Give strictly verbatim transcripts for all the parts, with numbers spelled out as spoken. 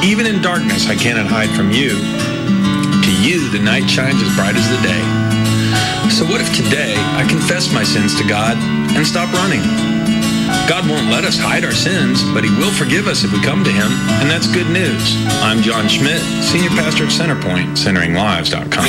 Even in darkness, I cannot hide from you. To you, the night shines as bright as the day. So what if today I confess my sins to God and stop running? God won't let us hide our sins, but he will forgive us if we come to him, and that's good news. I'm John Schmidt, Senior Pastor of Centerpoint, centering lives dot com.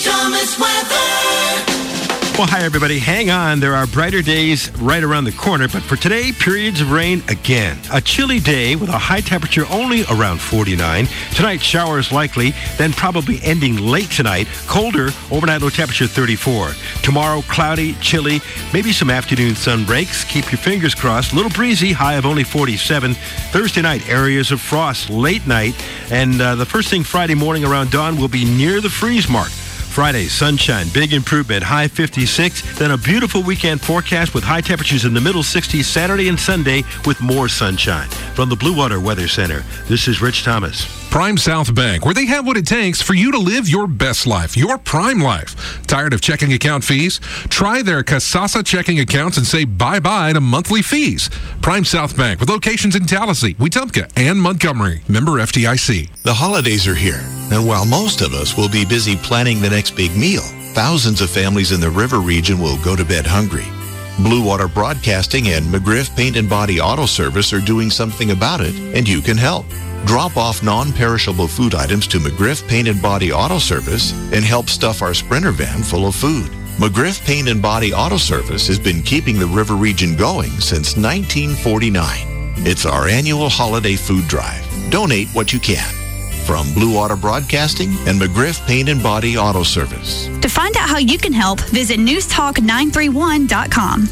Well, hi, everybody. Hang on. There are brighter days right around the corner, but for today, periods of rain again. A chilly day with a high temperature only around forty-nine. Tonight, showers likely, then probably ending late tonight. Colder, overnight low temperature thirty-four. Tomorrow, cloudy, chilly, maybe some afternoon sun breaks. Keep your fingers crossed. A little breezy, high of only forty-seven. Thursday night, areas of frost late night. And uh, the first thing Friday morning around dawn will be near the freeze mark. Friday, sunshine, big improvement, high fifty-six. Then a beautiful weekend forecast with high temperatures in the middle sixties Saturday and Sunday with more sunshine. From the Blue Water Weather Center, this is Rich Thomas. Prime South Bank, where they have what it takes for you to live your best life, your prime life. Tired of checking account fees? Try their Kasasa checking accounts and say bye-bye to monthly fees. Prime South Bank, with locations in Tallahassee, Wetumpka, and Montgomery. Member F D I C. The holidays are here, and while most of us will be busy planning the next big meal, thousands of families in the river region will go to bed hungry. Blue Water Broadcasting and McGriff Paint and Body Auto Service are doing something about it, and you can help. Drop off non-perishable food items to McGriff Paint and Body Auto Service and help stuff our Sprinter van full of food. McGriff Paint and Body Auto Service has been keeping the river region going since nineteen forty-nine. It's our annual holiday food drive. Donate what you can. From Blue Water Broadcasting and McGriff Paint and Body Auto Service. To find out how you can help, visit news talk nine three one dot com.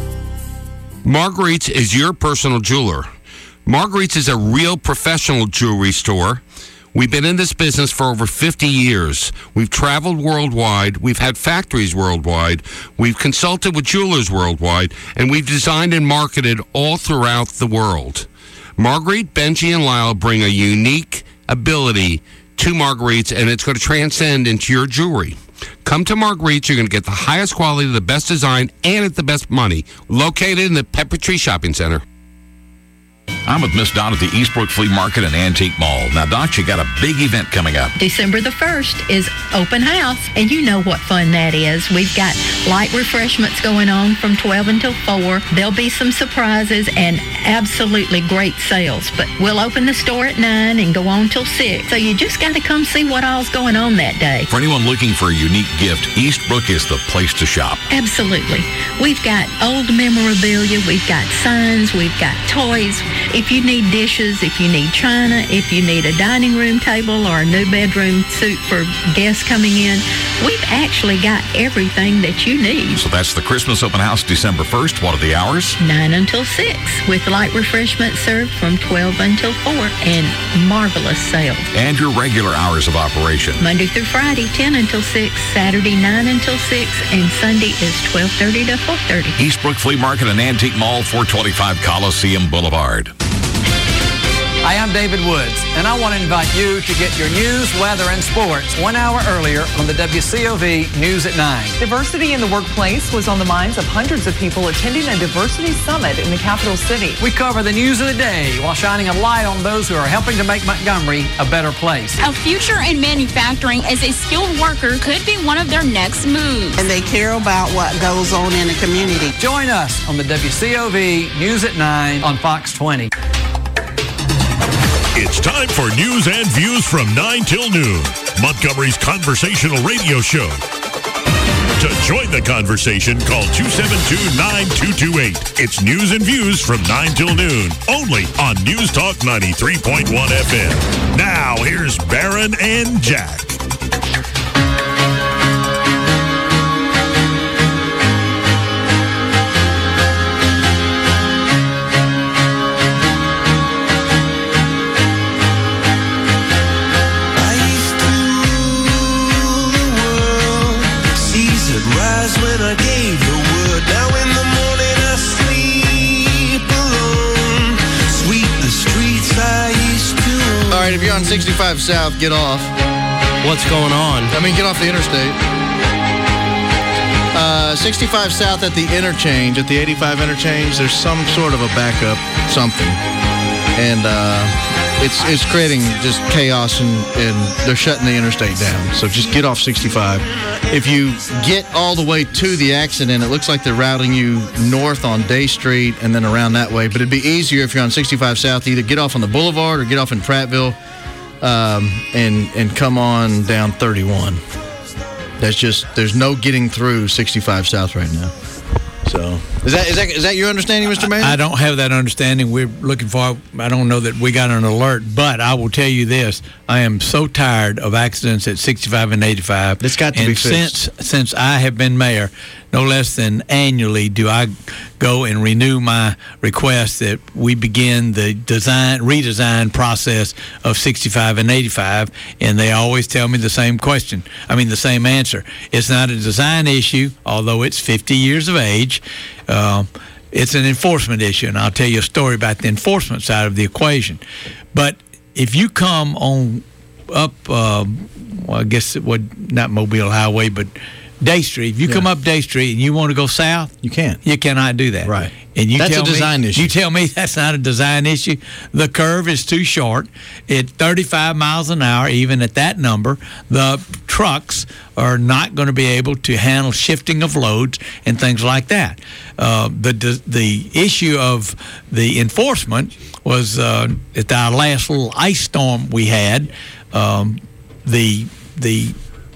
Marguerite's is your personal jeweler. Marguerite's is a real professional jewelry store. We've been in this business for over fifty years. We've traveled worldwide. We've had factories worldwide. We've consulted with jewelers worldwide. And we've designed and marketed all throughout the world. Marguerite, Benji, and Lyle bring a unique ability to Marguerite's, and it's going to transcend into your jewelry. Come to Marguerite's. You're going to get the highest quality, the best design, and at the best money. Located in the Pepper Tree Shopping Center. I'm with Miss Dot at the Eastbrook Flea Market and Antique Mall. Now, Dot, you got a big event coming up. December the first is open house, and you know what fun that is. We've got light refreshments going on from twelve until four. There'll be some surprises and absolutely great sales, but we'll open the store at nine and go on till six. So you just got to come see what all's going on that day. For anyone looking for a unique gift, Eastbrook is the place to shop. Absolutely. We've got old memorabilia, we've got signs, we've got toys. If you need dishes, if you need china, if you need a dining room table or a new bedroom suite for guests coming in, we've actually got everything that you need. So that's the Christmas open house, December first. What are the hours? nine until six, with light refreshments served from twelve until four, and marvelous sales. And your regular hours of operation? Monday through Friday, ten until six, Saturday, nine until six, and Sunday is twelve thirty to four thirty. Eastbrook Flea Market and Antique Mall, four twenty-five Coliseum Boulevard. Hi, I'm David Woods, and I want to invite you to get your news, weather, and sports one hour earlier on the W C O V News at nine. Diversity in the workplace was on the minds of hundreds of people attending a diversity summit in the capital city. We cover the news of the day while shining a light on those who are helping to make Montgomery a better place. A future in manufacturing as a skilled worker could be one of their next moves. And they care about what goes on in the community. Join us on the W C O V News at nine on Fox twenty. It's time for news and views from nine till noon. Montgomery's conversational radio show. To join the conversation, call two seven two, nine two two eight. It's news and views from nine till noon, only on News Talk ninety-three point one F M. Now, here's Barron and Jack. When I gave the word, now in the morning I sleep alone. Sweep the streets I used to. All right, if you're on sixty-five South, get off. What's going on? I mean, get off the interstate. Uh, sixty-five South at the interchange, at the eighty-five interchange, there's some sort of a backup, something. And uh, it's it's creating just chaos, and, and they're shutting the interstate down. So just get off sixty-five. If you get all the way to the accident, it looks like they're routing you north on Day Street and then around that way. But it'd be easier if you're on sixty-five South, either get off on the boulevard or get off in Prattville um, and and come on down thirty-one. That's just, there's no getting through sixty-five South right now. So is that is that is that your understanding, Mister Mayor? I don't have that understanding. We're looking for. I don't know that we got an alert, but I will tell you this: I am so tired of accidents at sixty-five and eighty-five. It's got to and be fixed. Since since I have been mayor, no less than annually do I go and renew my request that we begin the design redesign process of sixty-five and eighty-five, and they always tell me the same question. I mean, the same answer. It's not a design issue, although it's fifty years of age. Uh, it's an enforcement issue, and I'll tell you a story about the enforcement side of the equation. But if you come on up, uh, well, I guess it would not Mobile Highway, but Day Street. If you yeah. come up Day Street and you want to go south, you can't. You cannot do that. Right. And you that's tell a design me, issue. You tell me that's not a design issue. The curve is too short. At thirty-five miles an hour, even at that number, the trucks are not going to be able to handle shifting of loads and things like that. Uh, the the issue of the enforcement was uh, at our last little ice storm we had. Um, the the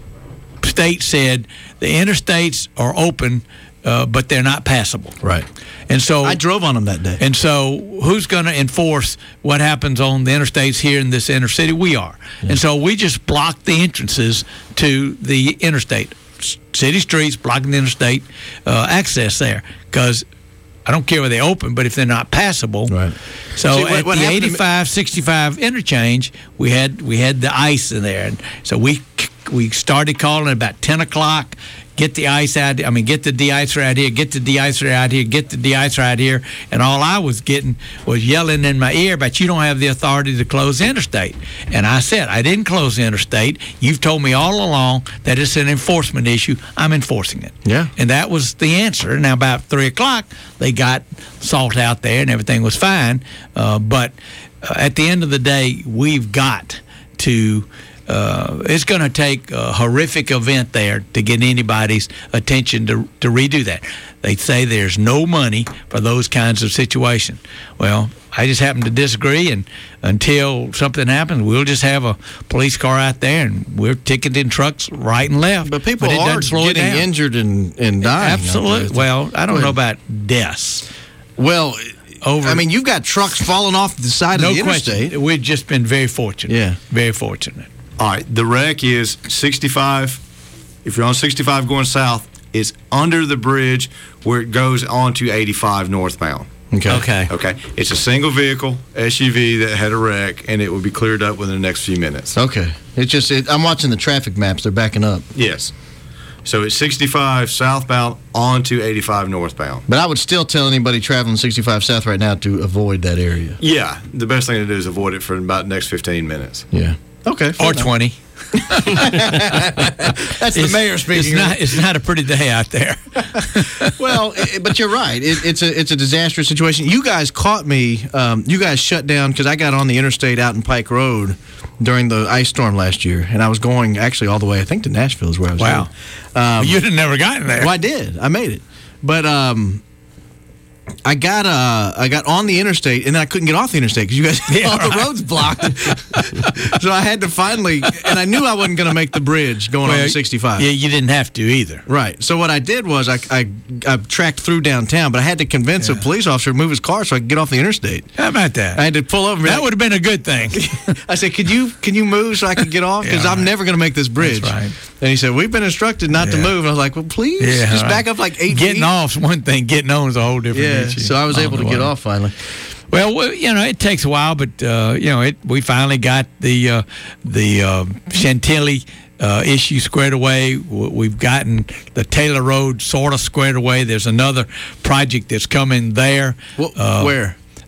state said the interstates are open, uh, but they're not passable. Right. And so I drove on them that day. And so who's going to enforce what happens on the interstates here in this inner city? We are. Yeah. And so we just block the entrances to the interstate, city streets, blocking the interstate uh, access there, because I don't care where they open, but if they're not passable. Right. So See, what, at what the eighty-five sixty-five interchange, we had we had the ice in there, and so we we started calling at about ten o'clock. Get the ice out. I mean, get the de-icer out here. Get the de-icer out here. Get the de-icer out here. And all I was getting was yelling in my ear, but you don't have the authority to close the interstate. And I said, I didn't close the interstate. You've told me all along that it's an enforcement issue. I'm enforcing it. Yeah. And that was the answer. Now, about three o'clock, they got salt out there and everything was fine. Uh, but uh, at the end of the day, we've got to... Uh, it's going to take a horrific event there to get anybody's attention to, to redo that. They say there's no money for those kinds of situations. Well, I just happen to disagree, and until something happens, we'll just have a police car out there, and we're ticketing trucks right and left. But people but it are slow getting injured and, and dying. Absolutely. Well, I don't know about deaths. Well... Over. I mean, you've got trucks falling off the side no of the interstate. Question. We've just been very fortunate. Yeah. Very fortunate. All right, the wreck is sixty-five. If you're on sixty-five going south, it's under the bridge where it goes onto eighty-five northbound. Okay. Okay. Okay. It's a single vehicle S U V that had a wreck, and it will be cleared up within the next few minutes. Okay. It's just it, I'm watching the traffic maps. They're backing up. Yes. So it's sixty-five southbound onto eighty-five northbound. But I would still tell anybody traveling sixty-five south right now to avoid that area. Yeah. The best thing to do is avoid it for about the next fifteen minutes. Yeah. Okay. Or twenty. That's the it's, mayor speaking. It's not, it's not a pretty day out there. Well, it, but you're right. It, it's a it's a disastrous situation. You guys caught me. Um, you guys shut down because I got on the interstate out in Pike Road during the ice storm last year, and I was going actually all the way, I think, to Nashville is where I was wow. going. Um, You'd have never gotten there. Well, I did. I made it. But um, I got uh, I got on the interstate, and then I couldn't get off the interstate because you guys had yeah, all right. the roads blocked. So I had to finally, and I knew I wasn't going to make the bridge going well, on to sixty-five. Yeah, you didn't have to either. Right. So what I did was I, I, I tracked through downtown, but I had to convince yeah. a police officer to move his car so I could get off the interstate. How about that? I had to pull over. That like, would have been a good thing. I said, "Could you can you move so I could get off? Because yeah, I'm right. never going to make this bridge." That's right. And he said, "We've been instructed not yeah. to move." And I was like, "Well, please, yeah, just right. back up like eight Getting feet." off's one thing. Getting on is a whole different yeah, issue. So I was able to get off finally. Well, you know, it takes a while, but uh, you know, it. We finally got the uh, the uh, Chantilly uh, issue squared away. We've gotten the Taylor Road sort of squared away. There's another project that's coming there. Well, uh, where?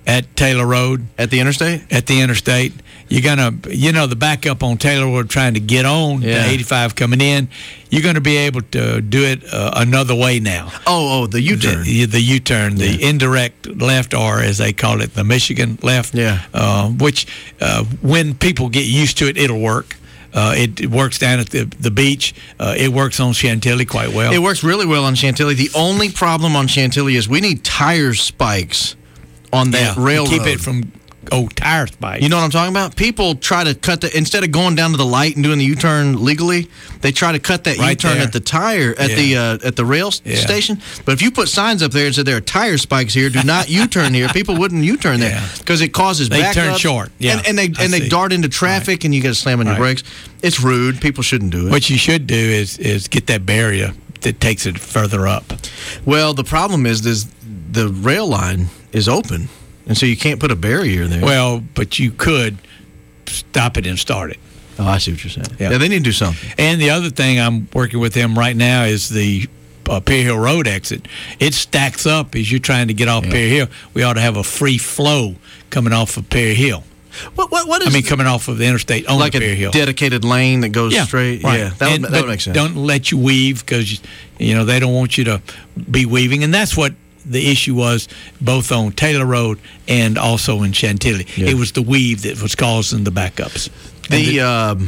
at Taylor Road. At the interstate? At the interstate. You're going to, you know, the backup on Taylor Road trying to get on Yeah. the eighty-five coming in, you're going to be able to do it uh, another way now. Oh, oh, the U-turn. The, the U-turn, the Yeah. indirect left, or as they call it, the Michigan left. Yeah. Uh, which, uh, when people get used to it, it'll work. Uh, it, it works down at the the beach. Uh, it works on Chantilly quite well. It works really well on Chantilly. The only problem on Chantilly is we need tire spikes on that Yeah, railroad. keep it from oh tire spikes. You know what I'm talking about? People try to cut the instead of going down to the light and doing the U-turn legally, they try to cut that Right U-turn there. at the tire at Yeah. the uh, at the rail s- Yeah. station. But if you put signs up there and said there are tire spikes here, do not U-turn here, people wouldn't U-turn there Yeah. because it causes They backups. turn short. Yeah, and, and they I and they see. dart into traffic, and you got to slam on your Right. brakes. It's rude. People shouldn't do it. What you should do is is get that barrier that takes it further up. Well, the problem is, is the rail line is open, and so you can't put a barrier there. Well, but you could stop it and start it. Oh, I see what you're saying. Yeah. Yeah, they need to do something. And the other thing I'm working with them right now is the uh, Pear Hill Road exit. It stacks up as you're trying to get off Pear Hill. We ought to have a free flow coming off of Pear Hill. What what what is I mean, coming off of the interstate on like Pear a Hill. dedicated lane that goes Yeah, straight? right. Yeah, that And- would, that but would make sense. Don't let you weave because, you know, they don't want you to be weaving. And that's what the issue was both on Taylor Road and also in Chantilly. Yeah. It was the weave that was causing the backups. And The um,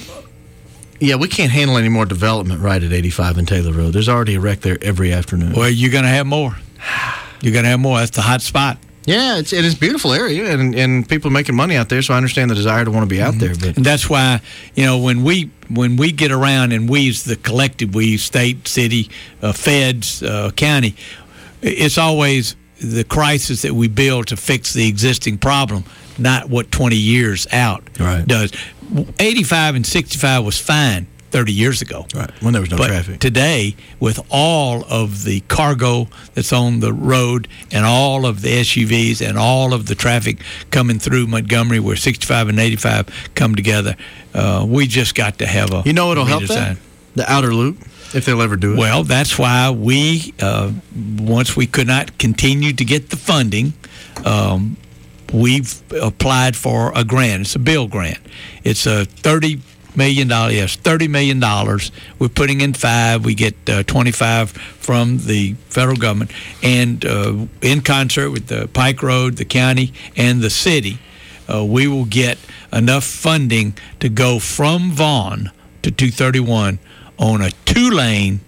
yeah, we can't handle any more development right at eighty-five and Taylor Road. There's already a wreck there every afternoon. Well, you're going to have more. You're going to have more. That's the hot spot. Yeah, it's it is a beautiful area, and and people are making money out there. So I understand the desire to want to be out there. But And that's why, you know, when we when we get around and we, as the collective, we, state, city, uh, feds, uh, county, it's always the crisis that we build to fix the existing problem, not what twenty years out Right. does. eighty-five and sixty-five was fine thirty years ago. right when there was no But traffic. today, with all of the cargo that's on the road and all of the S U Vs and all of the traffic coming through Montgomery, where sixty-five and eighty-five come together, uh, we just got to have a You know what'll help redesign. that? The outer loop, if they'll ever do it. Well, that's why we, uh, once we could not continue to get the funding, um, we've applied for a grant. It's a bill grant. It's a thirty million dollars, yes, thirty million dollars. We're putting in five. We get uh, twenty-five from the federal government. And uh, in concert with the Pike Road, the county, and the city, uh, we will get enough funding to go from Vaughn to two thirty-one on a two-lane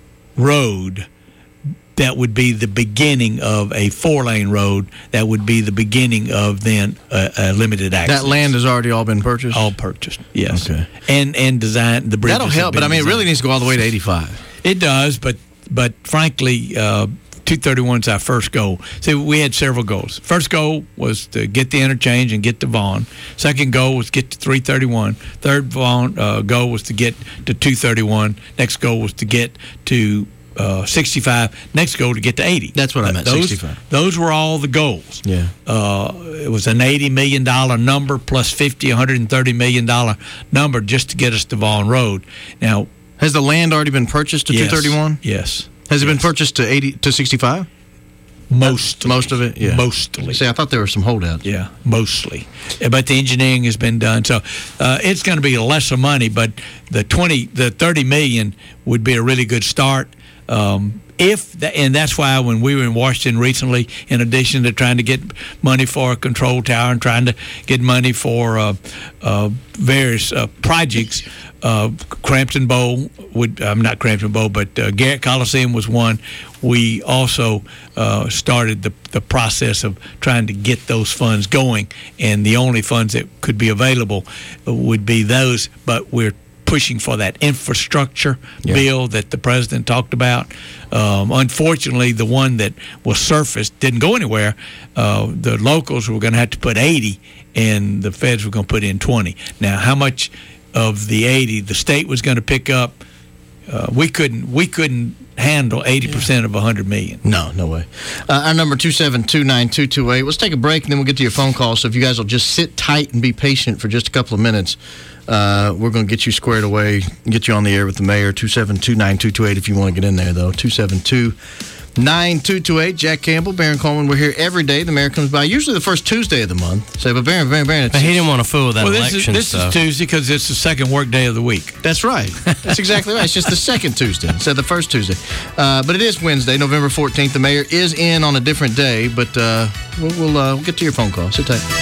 road that would be the beginning of a four-lane road that would be the beginning of then a, a limited access. that land has already all been purchased. all purchased, yes. Okay. And and design the bridges. That'll have help, but been I mean, it really designed. needs to go all the way to eighty-five. It does, but but frankly, uh, two thirty-one is our first goal. See, we had several goals. First goal was to get the interchange and get to Vaughn. Second goal was to get to three thirty-one. Third Vaughn, uh, goal was to get to two thirty-one. Next goal was to get to uh, sixty-five. Next goal to get to eighty. That's what I meant, Those, sixty-five. Those were all the goals. Yeah. Uh, it was an eighty million dollars number plus fifty, one hundred thirty million dollars number just to get us to Vaughn Road. Now, Has the land already been purchased to yes, two thirty-one? Yes. Has it been purchased to eighty to sixty-five? Most Most of it, yeah. Mostly. See, I thought there were some holdouts. Yeah, mostly. But the engineering has been done, so uh, it's going to be lesser money. But the twenty, the thirty million would be a really good start. Um, if the, and that's why when we were in Washington recently, in addition to trying to get money for a control tower and trying to get money for uh, uh, various uh, projects, uh, Crampton Bowl would I'm not Crampton Bowl, but uh, Garrett Coliseum was one. We also uh, started the the process of trying to get those funds going, and the only funds that could be available would be those. But we're pushing for that infrastructure Yeah. bill that the president talked about. Um, unfortunately, the one that was surfaced didn't go anywhere. Uh, the locals were going to have to put eighty, and the feds were going to put in twenty. Now, how much of the eighty the state was going to pick up? Uh, we couldn't. We couldn't handle eighty percent of a hundred million. No, no way. Uh, our number two seven two nine two two eight. Let's take a break and then we'll get to your phone call. So if you guys will just sit tight and be patient for just a couple of minutes, uh, we're going to get you squared away, get you on the air with the mayor. two seven two nine two two eight if you want to get in there though. two seven two nine two two eight. Jack Campbell, Baron Coleman. We're here every day. The mayor comes by, usually the first Tuesday of the month. Say, but Baron, Baron, Baron. It's, he didn't want to fool with that well, this election is, this stuff. is Tuesday because it's the second work day of the week. That's right. That's exactly right. It's just the second Tuesday instead of the first Tuesday. Uh, but it is Wednesday, November fourteenth. The mayor is in on a different day, but uh, we'll, we'll, uh, we'll get to your phone call. Sit tight.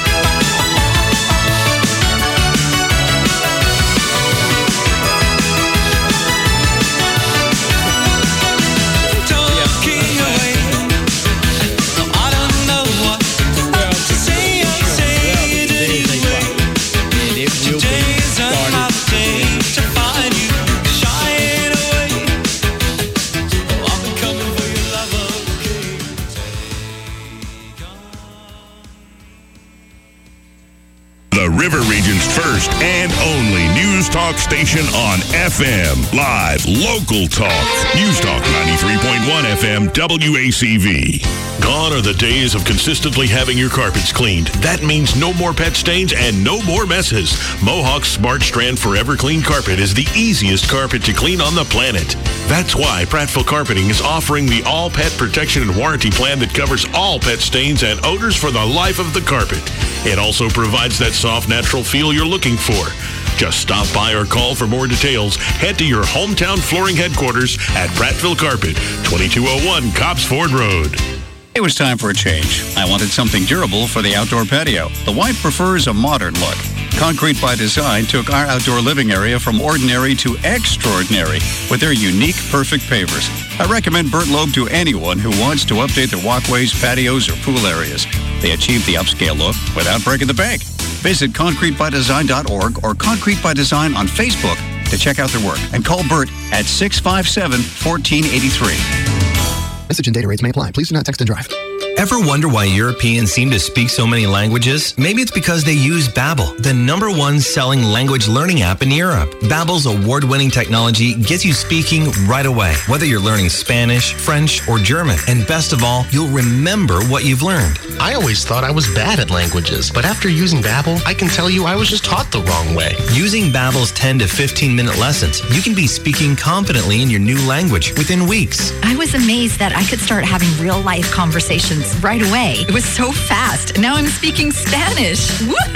River Region's first and only news talk station on F M. Live, local talk. News Talk ninety-three point one F M W A C V. Gone are the days of consistently having your carpets cleaned. That means no more pet stains and no more messes. Mohawk's Smart Strand Forever Clean Carpet is the easiest carpet to clean on the planet. That's why Prattville Carpeting is offering the All Pet Protection and Warranty Plan that covers all pet stains and odors for the life of the carpet. It also provides that soft, natural feel you're looking for. Just stop by or call for more details. Head to your hometown flooring headquarters at Prattville Carpet, twenty-two oh one Cops Ford Road. It was time for a change. I wanted something durable for the outdoor patio. The wife prefers a modern look. Concrete by Design took our outdoor living area from ordinary to extraordinary with their unique, perfect pavers. I recommend Burt Loeb to anyone who wants to update their walkways, patios, or pool areas. They achieve the upscale look without breaking the bank. Visit concrete by design dot org or Concrete by Design on Facebook to check out their work and call Burt at six five seven, one four eight three. Message and data rates may apply. Please do not text and drive. Ever wonder why Europeans seem to speak so many languages? Maybe it's because they use Babbel, the number one selling language learning app in Europe. Babbel's award-winning technology gets you speaking right away, whether you're learning Spanish, French, or German. And best of all, you'll remember what you've learned. I always thought I was bad at languages, but after using Babbel, I can tell you I was just taught the wrong way. Using Babbel's ten to fifteen minute lessons, you can be speaking confidently in your new language within weeks. I was amazed that I could start having real-life conversations right away. It was so fast. Now I'm speaking Spanish.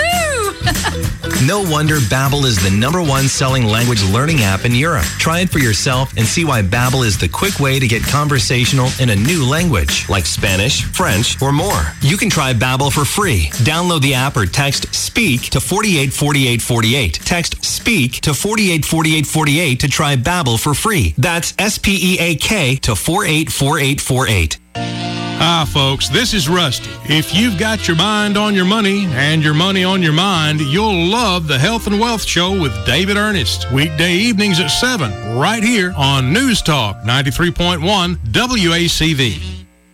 Woohoo! No wonder Babbel is the number one selling language learning app in Europe. Try it for yourself and see why Babbel is the quick way to get conversational in a new language, like Spanish, French, or more. You can try Babbel for free. Download the app or text SPEAK to four eight four eight four eight. Text SPEAK to four eight four eight four eight to try Babbel for free. That's S P E A K to four eight four eight four eight. Hi, folks. This is Rusty. If you've got your mind on your money and your money on your mind, you'll love the Health and Wealth Show with David Ernest. Weekday evenings at seven, right here on News Talk ninety-three point one W A C V.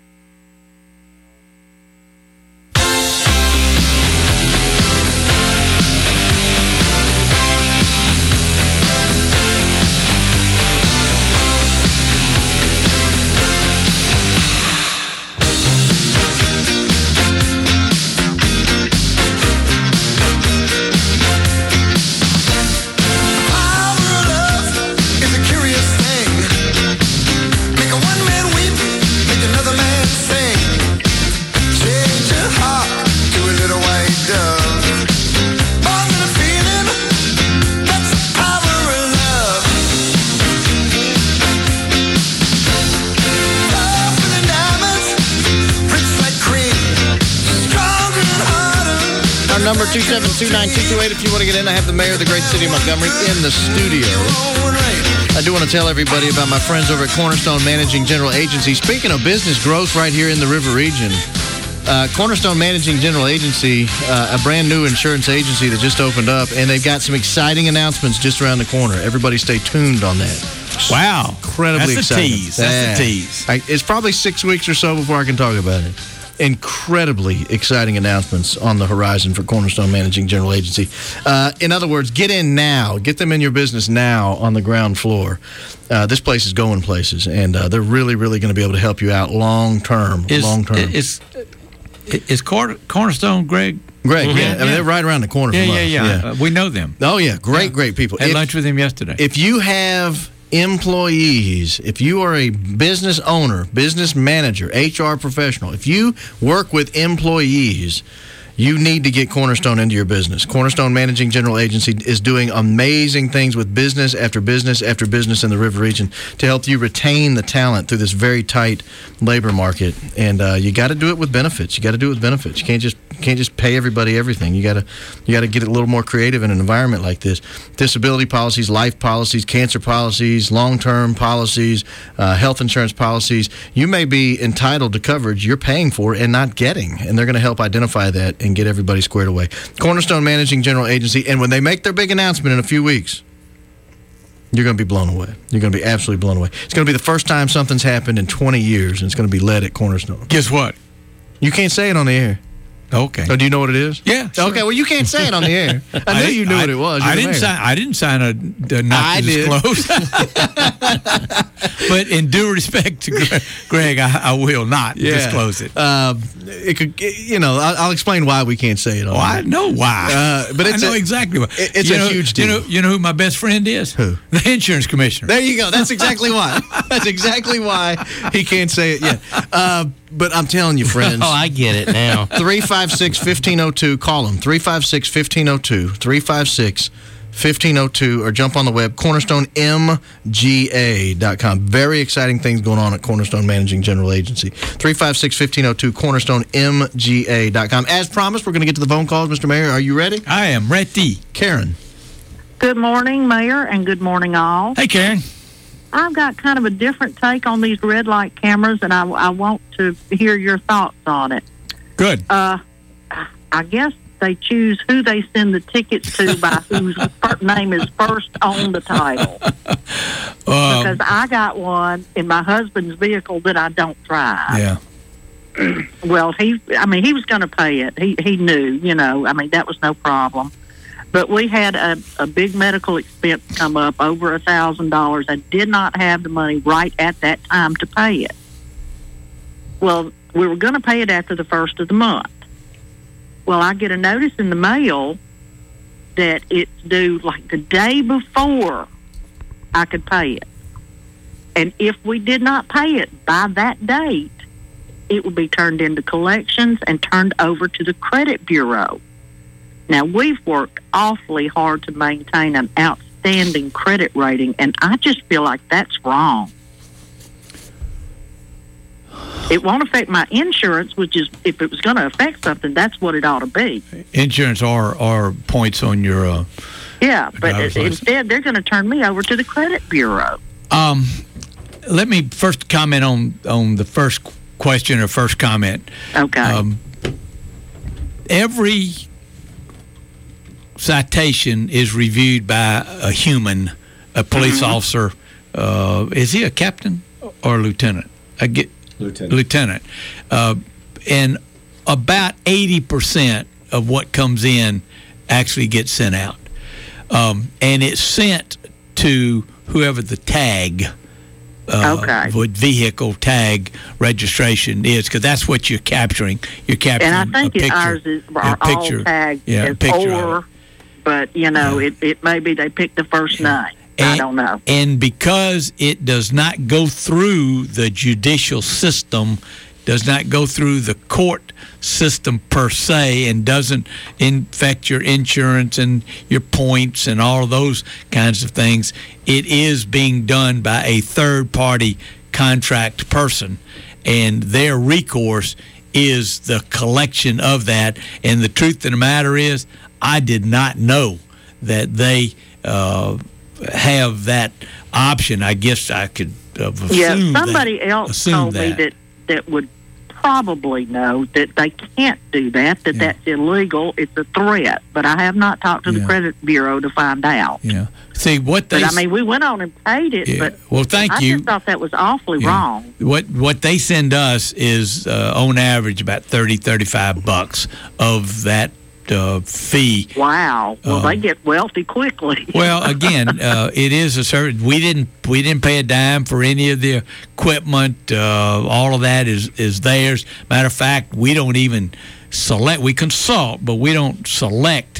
Number two seven two, nine two two eight if you want to get in. I have the mayor of the great city of Montgomery in the studio. I do want to tell everybody about my friends over at Cornerstone Managing General Agency. Speaking of business growth right here in the River Region, uh, Cornerstone Managing General Agency, uh, a brand new insurance agency that just opened up, and they've got some exciting announcements just around the corner. Everybody stay tuned on that. Wow. Incredibly That's exciting. a tease. That's yeah. a tease. I, it's probably six weeks or so before I can talk about it. Incredibly exciting announcements on the horizon for Cornerstone Managing General Agency. Uh, in other words, get in now. Get them in your business now on the ground floor. Uh, this place is going places, and uh, they're really, really going to be able to help you out long term. Is, long term. Is, is Cornerstone Greg? Greg, Mm-hmm. yeah. I mean, they're right around the corner yeah, from yeah, us. Yeah, yeah, uh, we know them. Oh, yeah. Great, yeah. great people. Had if, lunch with them yesterday. If you have employees, if you are a business owner, business manager, H R professional, if you work with employees, you need to get Cornerstone into your business. Cornerstone Managing General Agency is doing amazing things with business after business after business in the River Region to help you retain the talent through this very tight labor market. And uh, you got to do it with benefits. You got to do it with benefits. You can't just can't just pay everybody everything. You got to you got to get a little more creative in an environment like this. Disability policies, life policies, cancer policies, long-term policies, uh, health insurance policies. You may be entitled to coverage you're paying for and not getting, and they're going to help identify that and get everybody squared away. Cornerstone Managing General Agency, and when they make their big announcement in a few weeks, you're going to be blown away. You're going to be absolutely blown away. It's going to be the first time something's happened in twenty years, and it's going to be led at Cornerstone. Guess what? You can't say it on the air. Okay. Oh, do you know what it is? Yeah. Sure. Okay. Well, you can't say it on the air. I, I knew you knew I, what it was. You're I didn't sign. I didn't sign a, a not I to disclose. But in due respect to Greg, Greg I, I will not yeah. disclose it. Uh, it could, you know, I'll, I'll explain why we can't say it on. Oh, I know why. Uh, but it's I know a, exactly why. It, it's you a know, huge deal. You know, you know who my best friend is? Who? The insurance commissioner. There you go. That's exactly why. That's exactly why he can't say it yet. Uh, but I'm telling you, friends. Oh, I get it now. three five six, one five zero two. Call them. three five six, one five zero two. three five six, one five zero two. Or jump on the web, cornerstone m g a dot com. Very exciting things going on at Cornerstone Managing General Agency. three five six, one five zero two. cornerstone m g a dot com. As promised, we're going to get to the phone calls. Mister Mayor, are you ready? I am ready. Karen. Good morning, Mayor, and good morning, all. Hey, Karen. I've got kind of a different take on these red light cameras, and I, I want to hear your thoughts on it. Good. Uh, I guess they choose who they send the tickets to by whose first name is first on the title. Um, because I got one in my husband's vehicle that I don't drive. Yeah. Well, he, I mean, he was going to pay it. He he knew, you know, I mean, that was no problem. But we had a, a big medical expense come up, over a thousand dollars, and did not have the money right at that time to pay it. Well, we were going to pay it after the first of the month. Well, I get a notice in the mail that it's due like the day before I could pay it. And if we did not pay it by that date, it would be turned into collections and turned over to the credit bureau. Now, we've worked awfully hard to maintain an outstanding credit rating, and I just feel like that's wrong. It won't affect my insurance, which is, if it was going to affect something, that's what it ought to be. Insurance are, are points on your... Uh, yeah, but it, instead, they're going to turn me over to the credit bureau. Um, let me first comment on, on the first question or first comment. Okay. Um, every citation is reviewed by a human, a police mm-hmm. officer. Uh, is he a captain or a lieutenant? I get lieutenant. Lieutenant, uh, and about eighty percent of what comes in actually gets sent out, um, and it's sent to whoever the tag. Uh, okay. What vehicle tag registration is, because that's what you're capturing. You're capturing. And I think a picture, ours is yeah, all picture, tagged yeah, as picture or, but you know, yeah. it, it maybe they picked the first name. And, I don't know. And because it does not go through the judicial system, does not go through the court system per se, and doesn't infect your insurance and your points and all of those kinds of things, it is being done by a third-party contract person, and their recourse is the collection of that. And the truth of the matter is, I did not know that they uh, have that option. I guess I could have assumed yeah, somebody that, else told that. me that that would probably know that they can't do that, that yeah. that's illegal. It's a threat. But I have not talked to the yeah. credit bureau to find out. Yeah. See, what they... But, I mean, we went on and paid it, yeah. but well, thank I you. just thought that was awfully yeah. wrong. What what they send us is, uh, on average, about thirty, thirty-five bucks of that Uh, fee. Wow. Well, um, they get wealthy quickly. Well, again, uh, it is a certain. We didn't we didn't pay a dime for any of the equipment. Uh, all of that is is theirs. Matter of fact, we don't even select. We consult, but we don't select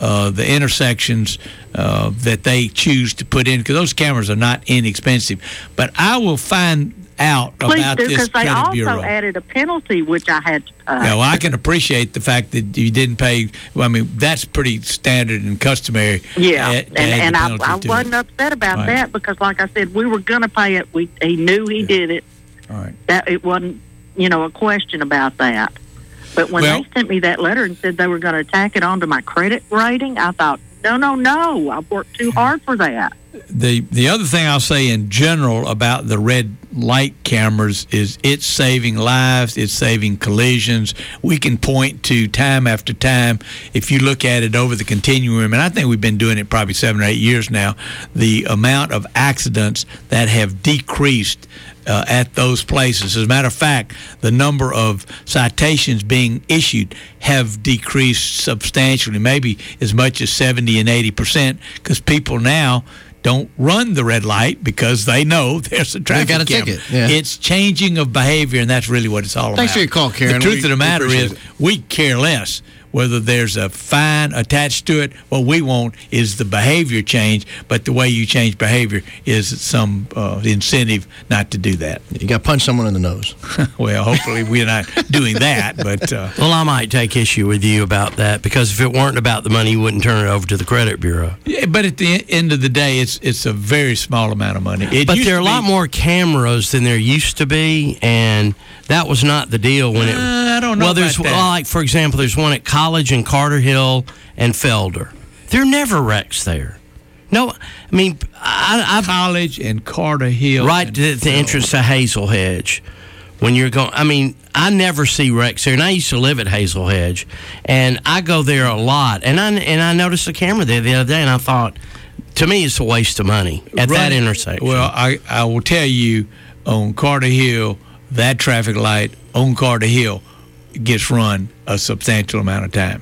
uh, the intersections uh, that they choose to put in, because those cameras are not inexpensive. But I will find out Please about do, this because they credit also bureau. added a penalty, which I had to pay. Yeah, well, I can appreciate the fact that you didn't pay. Well, I mean, that's pretty standard and customary. Yeah, to add- to and, add and the I, penalty I to wasn't it. upset about Right. that because, like I said, we were going to pay it. We He knew he did it. All right. That it wasn't, you know, a question about that. But when Well- they sent me that letter and said they were going to tack it onto my credit rating, I thought, no, no, no, I've worked too hard for that. The the other thing I'll say in general about the red light cameras is it's saving lives, it's saving collisions. We can point to time after time, if you look at it over the continuum, and I think we've been doing it probably seven or eight years now, the amount of accidents that have decreased uh, at those places. As a matter of fact, the number of citations being issued have decreased substantially, maybe as much as seventy and eighty percent, because people now don't run the red light because they know there's a traffic got a camera. ticket, yeah. It's changing of behavior, and that's really what it's all Thanks about. for your call, Karen. The truth We- of the we matter appreciate is it. we care less whether there's a fine attached to it. What we want is the behavior change, but the way you change behavior is some uh, incentive not to do that. You got to punch someone in the nose. Well, hopefully we're not doing that, but... Uh, Well, I might take issue with you about that, because if it weren't about the money, you wouldn't turn it over to the credit bureau. yeah, but at the end of the day, it's it's a very small amount of money. It But used there are a to lot be- more cameras than there used to be, and that was not the deal when it. Uh, I don't know Well, about there's that. well, like for example, there's one at College and Carter Hill and Felder. There are never wrecks there. No, I mean, I, I College and Carter Hill, right and to the entrance to Hazel Hedge. When you're going, I mean, I never see wrecks there, and I used to live at Hazel Hedge, and I go there a lot, and I and I noticed a camera there the other day, and I thought, to me, it's a waste of money at that Running- intersection. Well, I, I will tell you, on Carter Hill, that traffic light on Carter Hill gets run a substantial amount of time.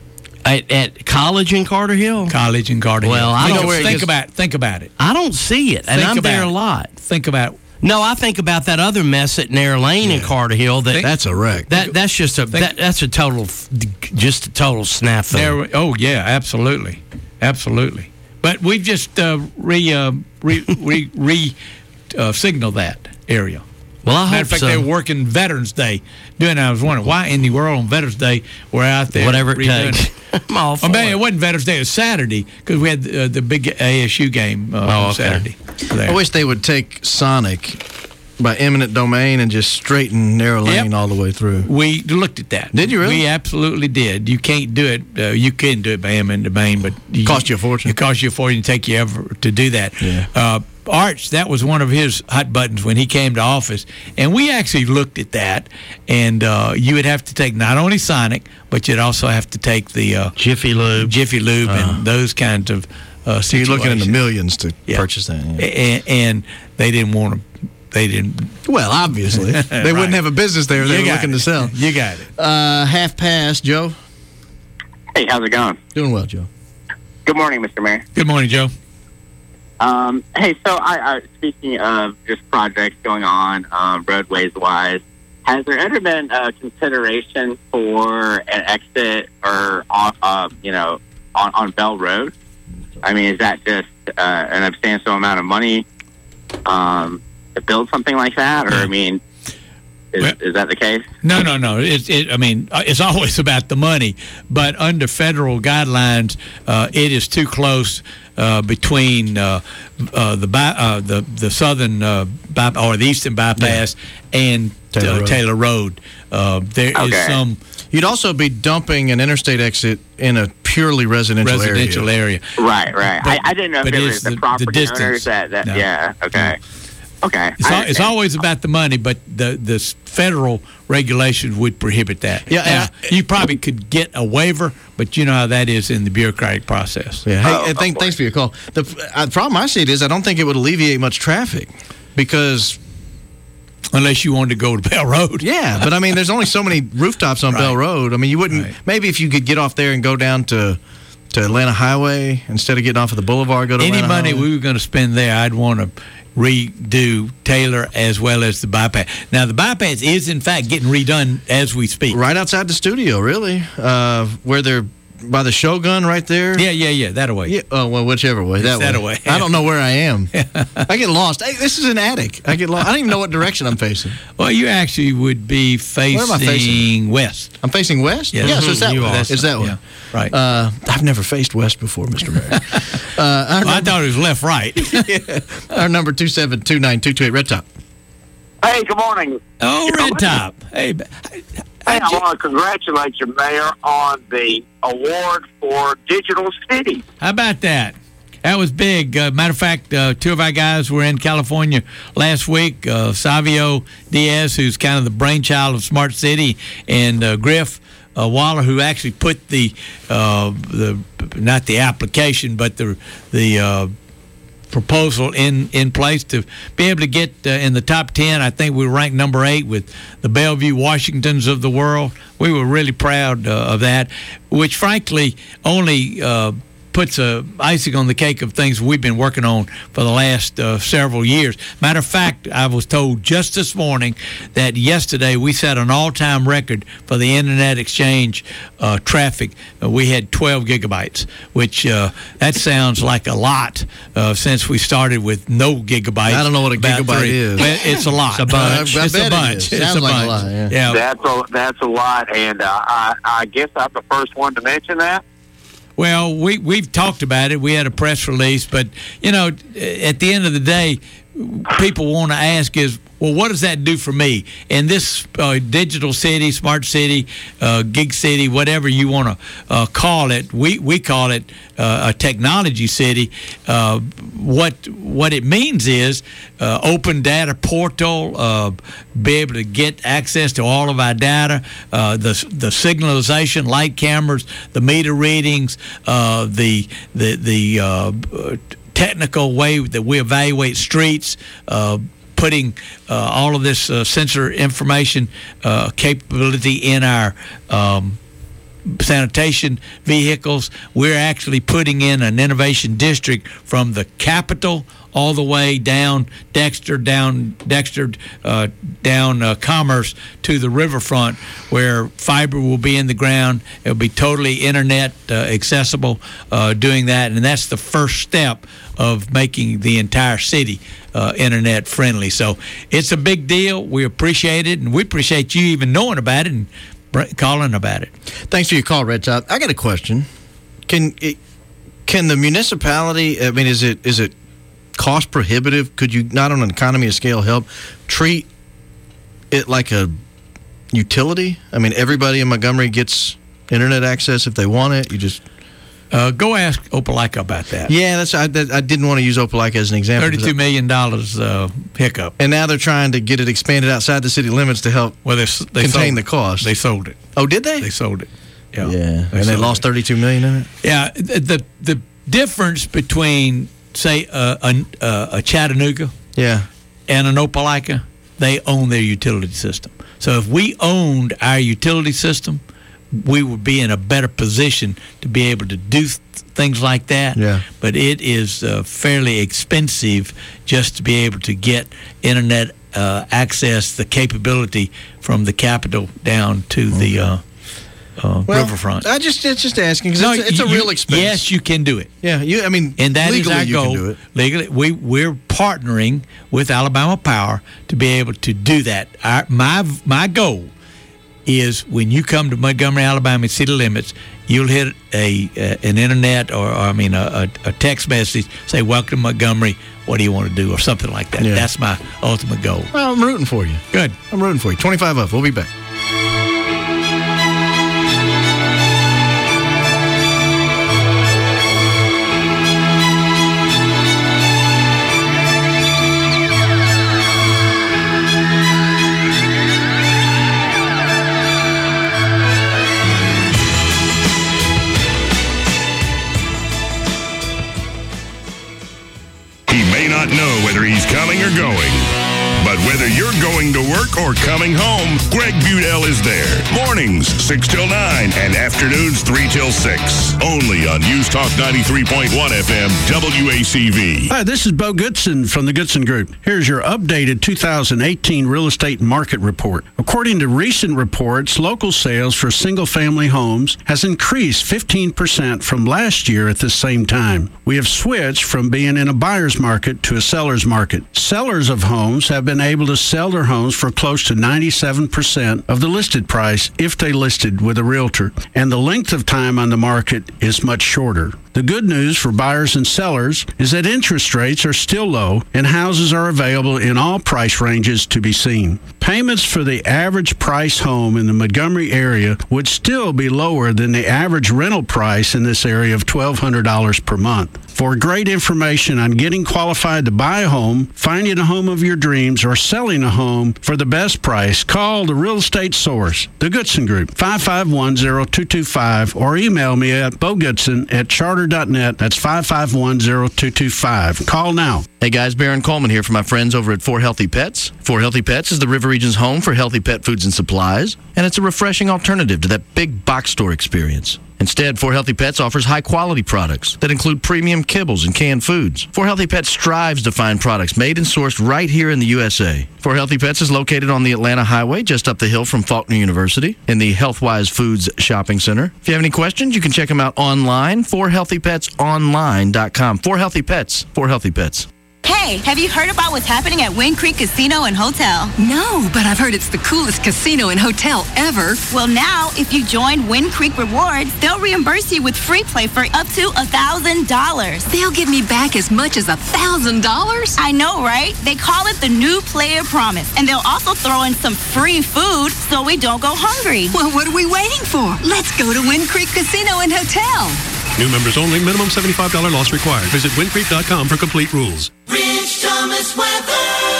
At, at College and Carter Hill? College and Carter Well, Hill. I Think know of- where it think gets- about think about it. I don't see it, and Think I'm about there a it. lot. Think about. No, I think about that other mess at Nair Lane in Carter Hill. That That's a wreck. That that's just a that, that's a total, just a total snafu. There, oh yeah, absolutely, absolutely. But we've just uh, re uh, re re, re uh, signaled that area. Well, I Matter hope of fact, so. they were working Veterans Day doing. I was wondering why in the world on Veterans Day we're out there. Whatever it redoing takes. I'm all for Oh, man, it. it wasn't Veterans Day. It was Saturday because we had uh, the big A S U game uh, Oh, on okay. Saturday. There. I wish they would take Sonic by eminent domain and just straighten narrow lane Yep. all the way through. We looked at that. Did you really? We absolutely did. You can't do it. Uh, you can do it by eminent domain, but you, Cost you a fortune. It costs you a fortune. Take you ever to do that. Yeah. Uh, Arch, that was one of his hot buttons when he came to office, and we actually looked at that. And uh, you would have to take not only Sonic, but you'd also have to take the uh, Jiffy Lube, Jiffy Lube, Uh. and those kinds of. Uh, So you're looking in the situations. millions to Yeah. purchase that. yeah. and, and they didn't want to. They didn't. Well, obviously. They Right. wouldn't have a business there if they You were got looking it. to sell. You got it. Uh, half past, Joe. Hey, how's it going? Doing well, Joe. Good morning, Mister Mayor. Good morning, Joe. Um, hey, so I, I speaking of just projects going on, um, roadways wise, has there ever been a consideration for an exit or off, uh, you know, on, on Bell Road? I mean, is that just uh, an substantial amount of money um, to build something like that, or I mean, is, Well- is that the case? No, no, no. It, it, I mean, uh, it's always about the money, but under federal guidelines, uh, it is too close uh, between uh, uh, the by, uh, the the southern uh, by, or the eastern bypass and Taylor uh, Road. Taylor Road. Uh, there is Okay. some You'd also be dumping an interstate exit in a purely residential, residential area. area. Right, right. But- I, I didn't know if but it it's was the, the- the property distance. owners that, that No. yeah, okay. Okay. It's, I al- it's understand. always about the money, but the the s- federal regulations would prohibit that. Yeah, Now, and you probably could get a waiver, but you know how that is in the bureaucratic process. Yeah. Hey, Oh, and thank, thanks for your call. The uh, problem I see it is I don't think it would alleviate much traffic because Unless you wanted to go to Bell Road. yeah, but I mean, there's only so many rooftops on Right. Bell Road. I mean, you wouldn't Right. maybe if you could get off there and go down to to Atlanta Highway instead of getting off of the Boulevard, go to Any Atlanta money Highway. we were going to spend there, I'd want to redo Taylor as well as the bypass. Now, the bypass is, in fact, getting redone as we speak. Right outside the studio, really, uh, where they're by the Shogun right there? Yeah, yeah, yeah. That away. Yeah. Oh well, whichever way. That, that way. way. I don't know where I am. I get lost. Hey, this is an attic. I get lost. I don't even know what direction I'm facing. Well, you actually would be facing, Where am I facing? west. I'm facing west. Yeah, yeah so it's that you way. are. It's that way. Yeah, right. Uh, I've never faced west before, Mister Mayor. uh, well, I thought it was left, right. yeah. Our number two seven two nine two two eight. Red Top. Hey, good morning. Oh, Red Top. Hey. Hey, I want to congratulate you, Mayor, on the award for Digital City. How about that? That was big. Uh, matter of fact, uh, two of our guys were in California last week. Uh, Savio Diaz, who's kind of the brainchild of Smart City, and uh, Griff uh, Waller, who actually put the uh, the not the application, but the the uh, proposal in, in place to be able to get uh, in the top ten. I think we were ranked number eight with the Bellevue Washingtons of the world. We were really proud uh, of that, which frankly only uh, puts a icing on the cake of things we've been working on for the last uh, several years. Matter of fact, I was told just this morning that yesterday we set an all-time record for the Internet exchange uh, traffic. Uh, we had twelve gigabytes, which uh, that sounds like a lot uh, since we started with no gigabytes. I don't know what a gigabyte three. is. Well, it's a lot. It's a bunch. I It's bet a it bunch. is. It's Sounds a like bunch. a lot, yeah. yeah. That's a, that's a lot, and uh, I, I guess I'm the first one to mention that. Well, we, we've talked about it. We had a press release. But, you know, at the end of the day, people want to ask is, well, what does that do for me? And this uh, digital city, smart city, uh, gig city, whatever you want to uh, call it, we, we call it uh, a technology city. Uh, what what it means is uh, open data portal, uh, be able to get access to all of our data, uh, the the signalization, light cameras, the meter readings, uh, the the the uh, technical way that we evaluate streets. Uh, putting uh, all of this uh, sensor information uh, capability in our um, sanitation vehicles. We're actually putting in an innovation district from the Capitol all the way down Dexter, down Dexter, uh, down uh, Commerce to the riverfront, where fiber will be in the ground. It'll be totally internet uh, accessible, uh, doing that, and that's the first step of making the entire city uh, internet friendly. So it's a big deal. We appreciate it, and we appreciate you even knowing about it and calling about it. Thanks for your call, Red Top. I got a question. Can it, can the municipality? I mean, is it is it cost prohibitive? Could you, not on an economy of scale, help treat it like a utility? I mean, everybody in Montgomery gets internet access if they want it. You just uh, go ask Opelika about that. Yeah, that's I, that, I didn't want to use Opelika as an example. Thirty-two million dollars uh, hiccup, and now they're trying to get it expanded outside the city limits to help well, they, they contain sold, the cost. They sold it. Oh, did they? They sold it. Yeah, yeah, they and they lost it. thirty-two million in it. Yeah, the the, the difference between say uh, a, a, a Chattanooga, yeah, and an Opelika, they own their utility system. So if we owned our utility system, we would be in a better position to be able to do th- things like that. Yeah. But it is uh, fairly expensive just to be able to get internet uh, access, the capability from the Capitol down to okay. the uh, uh, well, riverfront. I just it's just asking because no, it's, it's a you, real expense. Yes, you can do it. Yeah, you. I mean, and that legally is our you goal. Can do it. Legally, we we're partnering with Alabama Power to be able to do that. Our, my my goal is when you come to Montgomery, Alabama city limits, you'll hit a, a an internet or, or I mean a, a, a text message, say welcome to Montgomery, what do you want to do, or something like that. Yeah. That's my ultimate goal. Well, I'm rooting for you. Good. I'm rooting for you. twenty-five up. We'll be back. Know whether he's coming or going, But whether you're going to work or coming home, Greg Budell is there. Mornings, six till nine, and afternoons, three till six. Only on News Talk ninety-three point one F M, W A C V. Hi, this is Bo Goodson from the Goodson Group. Here's your updated two thousand eighteen real estate market report. According to recent reports, local sales for single-family homes has increased fifteen percent from last year at the same time. We have switched from being in a buyer's market to a seller's market. Sellers of homes have been able to sell their homes for close to ninety-seven percent of the listed price if they listed with a realtor, and the length of time on the market is much shorter. The good news for buyers and sellers is that interest rates are still low and houses are available in all price ranges to be seen. Payments for the average price home in the Montgomery area would still be lower than the average rental price in this area of twelve hundred dollars per month. For great information on getting qualified to buy a home, finding a home of your dreams, or selling a home for the best price, call the Real Estate Source, the Goodson Group, five five one, zero two two five, or email me at bogoodson at charter dot net. That's five five one, zero two two five. Call now. Hey guys, Baron Coleman here for my friends over at For Healthy Pets. For Healthy Pets is the River Region's home for healthy pet foods and supplies, and it's a refreshing alternative to that big box store experience. Instead, For Healthy Pets offers high-quality products that include premium kibbles and canned foods. For Healthy Pets strives to find products made and sourced right here in the U S A. For Healthy Pets is located on the Atlanta Highway, just up the hill from Faulkner University, in the Healthwise Foods Shopping Center. If you have any questions, you can check them out online, for healthy pets online dot com. For Healthy Pets, For Healthy Pets. Hey, have you heard about what's happening at Wind Creek Casino and Hotel? No, but I've heard it's the coolest casino and hotel ever. Well, now, if you join Wind Creek Rewards, they'll reimburse you with free play for up to one thousand dollars. They'll give me back as much as one thousand dollars? I know, right? They call it the New Player Promise, and they'll also throw in some free food so we don't go hungry. Well, what are we waiting for? Let's go to Wind Creek Casino and Hotel. New members only. Minimum seventy-five dollars loss required. Visit wind creek dot com for complete rules. Rich Thomas weather.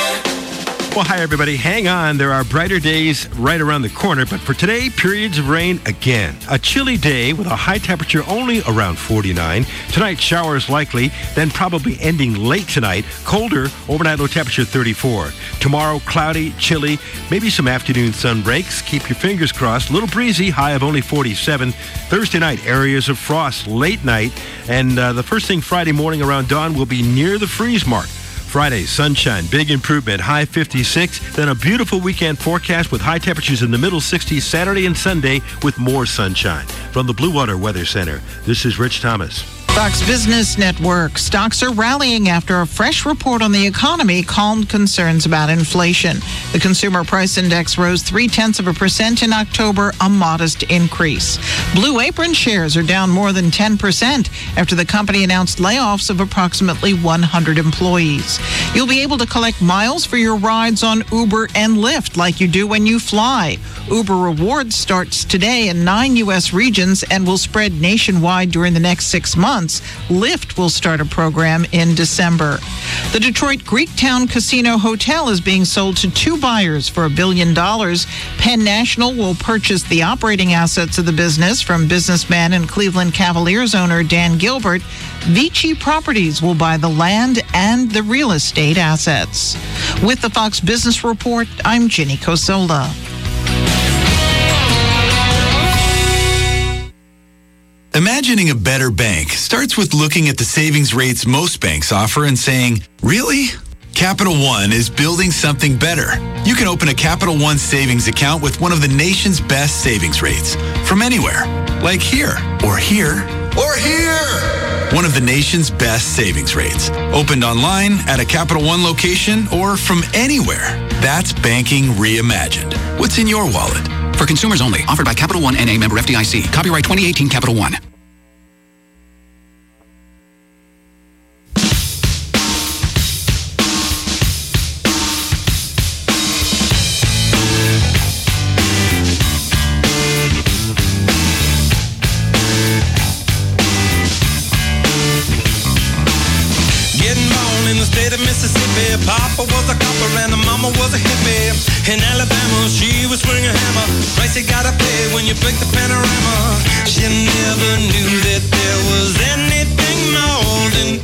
Well, hi, everybody. Hang on. There are brighter days right around the corner, but for today, periods of rain again. A chilly day with a high temperature only around forty-nine. Tonight, showers likely, then probably ending late tonight. Colder, overnight low temperature thirty-four. Tomorrow, cloudy, chilly, maybe some afternoon sun breaks. Keep your fingers crossed. A little breezy, high of only forty-seven. Thursday night, areas of frost late night. And uh, the first thing Friday morning around dawn will be near the freeze mark. Friday, sunshine, big improvement, high fifty-six. Then a beautiful weekend forecast with high temperatures in the middle sixties Saturday and Sunday with more sunshine. From the Blue Water Weather Center, this is Rich Thomas. Fox Business Network. Stocks are rallying after a fresh report on the economy calmed concerns about inflation. The Consumer Price Index rose three-tenths of a percent in October, a modest increase. Blue Apron shares are down more than ten percent after the company announced layoffs of approximately one hundred employees. You'll be able to collect miles for your rides on Uber and Lyft like you do when you fly. Uber Rewards starts today in nine U S regions and will spread nationwide during the next six months. Lyft will start a program in December. The Detroit Greektown Casino Hotel is being sold to two buyers for a billion dollars. Penn National will purchase the operating assets of the business from businessman and Cleveland Cavaliers owner Dan Gilbert. Vici Properties will buy the land and the real estate assets. With the Fox Business Report, I'm Ginny Cosola. Imagining a better bank starts with looking at the savings rates most banks offer and saying, really? Capital One is building something better. You can open a Capital One savings account with one of the nation's best savings rates from anywhere, like here, or here, or here. One of the nation's best savings rates. Opened online at a Capital One location or from anywhere. That's banking reimagined. What's in your wallet? For consumers only. Offered by Capital One N A member F D I C. Copyright twenty eighteen Capital One. State of Mississippi, Papa was a copper and the mama was a hippie. In Alabama, she was swinging a hammer. Price you gotta pay when you break the panorama. She never knew that there was anything more than gold.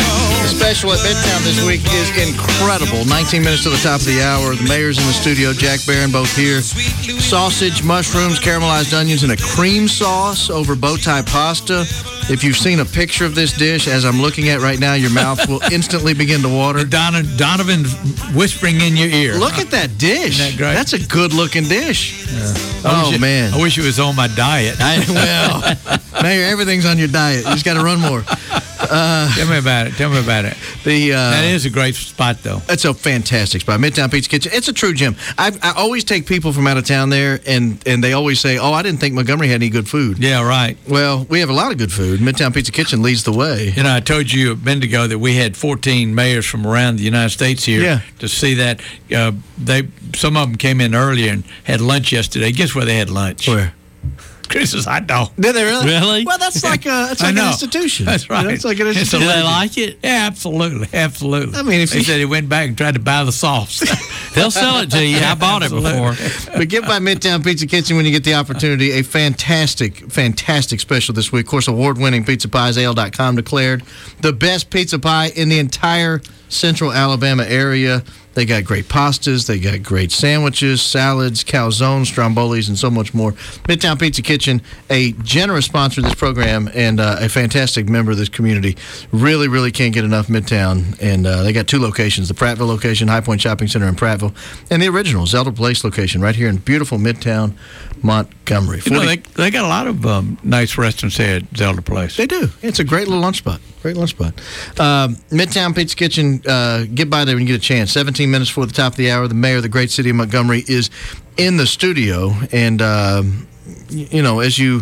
Special at Midtown this week is incredible. nineteen minutes to the top of the hour. The mayor's in the studio, Jack Barron, both here. Sausage, mushrooms, caramelized onions, and a cream sauce over bow tie pasta. If you've seen a picture of this dish, as I'm looking at right now, your mouth will instantly begin to water. Donna, Donovan whispering in your ear. Look at that dish. Isn't that great? That's a good-looking dish. Yeah. Oh, it, man. I wish it was on my diet. I, well, Mayor, everything's on your diet. You just got to run more. Uh, Tell me about it. Tell me about it. The uh, that is a great spot, though. It's a fantastic spot. Midtown Pizza Kitchen. It's a true gem. I've, I always take people from out of town there, and, and they always say, oh, I didn't think Montgomery had any good food. Yeah, right. Well, we have a lot of good food. Midtown Pizza Kitchen leads the way. You know, I told you a minute ago that we had fourteen mayors from around the United States here yeah. to see that. Uh, they Some of them came in earlier and had lunch yesterday. Guess where they had lunch? Where? Chris's hot dog. Did they really? Really? Well, that's like a, it's like an institution. That's right. You know, it's like an institution. Do they like it? Yeah, absolutely, absolutely. I mean, if they you, said he went back and tried to buy the sauce, they'll sell it to you. I bought it before. But get by Midtown Pizza Kitchen when you get the opportunity. A fantastic, fantastic special this week. Of course, award-winning pizza pies. A L dot com declared the best pizza pie in the entire Central Alabama area. They got great pastas. They got great sandwiches, salads, calzones, strombolis, and so much more. Midtown Pizza Kitchen, a generous sponsor of this program and uh, a fantastic member of this community. Really, really can't get enough Midtown. And uh, they got two locations, the Prattville location, High Point Shopping Center in Prattville, and the original Zelda Place location right here in beautiful Midtown Montgomery. You know, they, they got a lot of um, nice restaurants here at Zelda Place. They do. It's a great little lunch spot. Great lunch spot. Um, Midtown Pizza Kitchen, uh, get by there when you get a chance. seventeen minutes before the top of the hour, the mayor of the great city of Montgomery is in the studio. And, uh, you know, as you,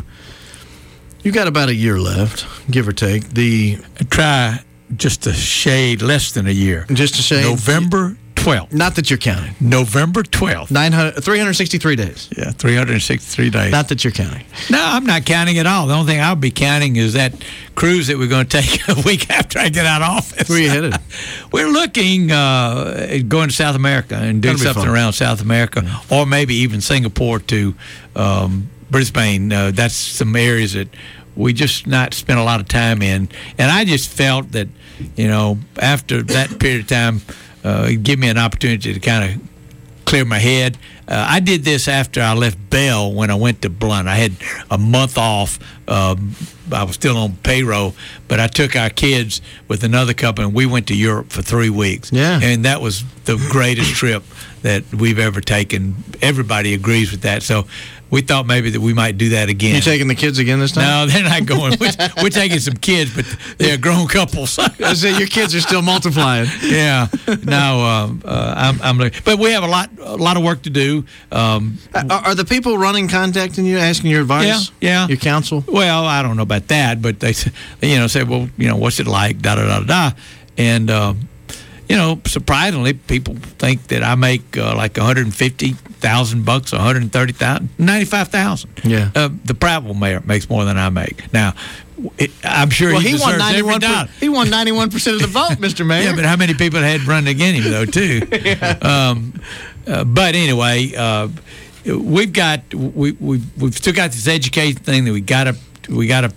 you got about a year left, give or take. The Try just a shade less than a year. Just a shade? November twelfth. Not that you're counting. November twelfth. nine hundred, three hundred sixty-three days. Yeah, three hundred sixty-three days. Not that you're counting. No, I'm not counting at all. The only thing I'll be counting is that cruise that we're going to take a week after I get out of office. Where are you headed? We're looking uh, at going to South America and doing something fun. around South America, yeah. Or maybe even Singapore to um, Brisbane. Uh, that's some areas that we just not spent a lot of time in. And I just felt that, you know, after that period of time, uh, it'd give me an opportunity to kind of clear my head. Uh, I did this after I left Bell when I went to Blount. I had a month off. Um, I was still on payroll, but I took our kids with another couple, and we went to Europe for three weeks. Yeah. And that was the greatest trip that we've ever taken. Everybody agrees with that. So we thought maybe that we might do that again. You taking the kids again this time? No, they're not going. We're, we're taking some kids, but they're grown couples. I said your kids are still multiplying. Yeah. No, um, uh, I'm, I'm looking. But we have a lot, a lot of work to do. Um, are, are the people running contacting you, asking your advice? Yeah, yeah. Your counsel? Well, I don't know about that, but they, you know, say, well, you know, what's it like? Da da da da. And um, you know, surprisingly, people think that I make uh, like one hundred fifty thousand bucks, one hundred thirty thousand, ninety-five thousand. Yeah. Uh, the Prattville mayor makes more than I make. Now, it, I'm sure well, he, he deserves won ninety-one every dollar. He won ninety-one percent of the vote, Mister Mayor. Yeah, but how many people had run against him though, too? yeah. um, uh, but anyway, uh, we've got we we we've still got this education thing that we got to we got to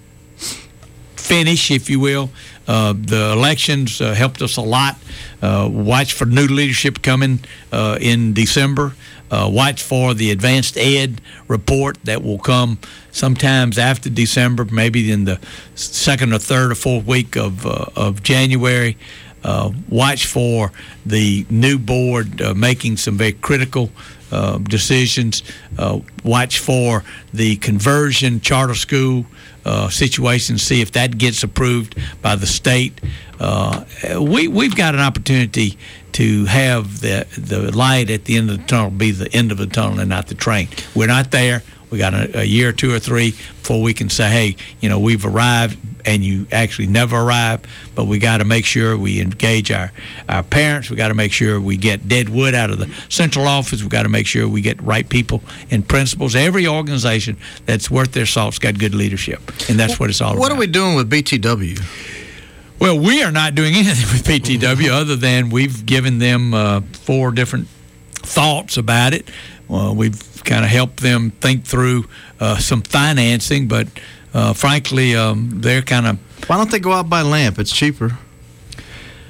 finish, if you will. Uh, the elections uh, helped us a lot. Uh, watch for new leadership coming uh, in December. Uh, watch for the advanced ed report that will come sometimes after December, maybe in the second or third or fourth week of uh, of January. Uh, watch for the new board uh, making some very critical uh, decisions. Uh, watch for the conversion charter school uh, situation, see if that gets approved by the state. Uh, we, we've got an opportunity to have the, the light at the end of the tunnel be the end of the tunnel and not the train. We're not there. We got a, a year, two or three before we can say, hey, you know, we've arrived, and you actually never arrive. But we got to make sure we engage our, our parents. We got to make sure we get dead wood out of the central office. We got to make sure we get right people and principals. Every organization that's worth their salt's got good leadership, and that's what it's all what about. What are we doing with B T W? Well, we are not doing anything with B T W other than we've given them uh, four different thoughts about it. Well, we've kind of helped them think through uh, some financing, but uh, frankly, um, they're kind of... Why don't they go out by lamp? It's cheaper.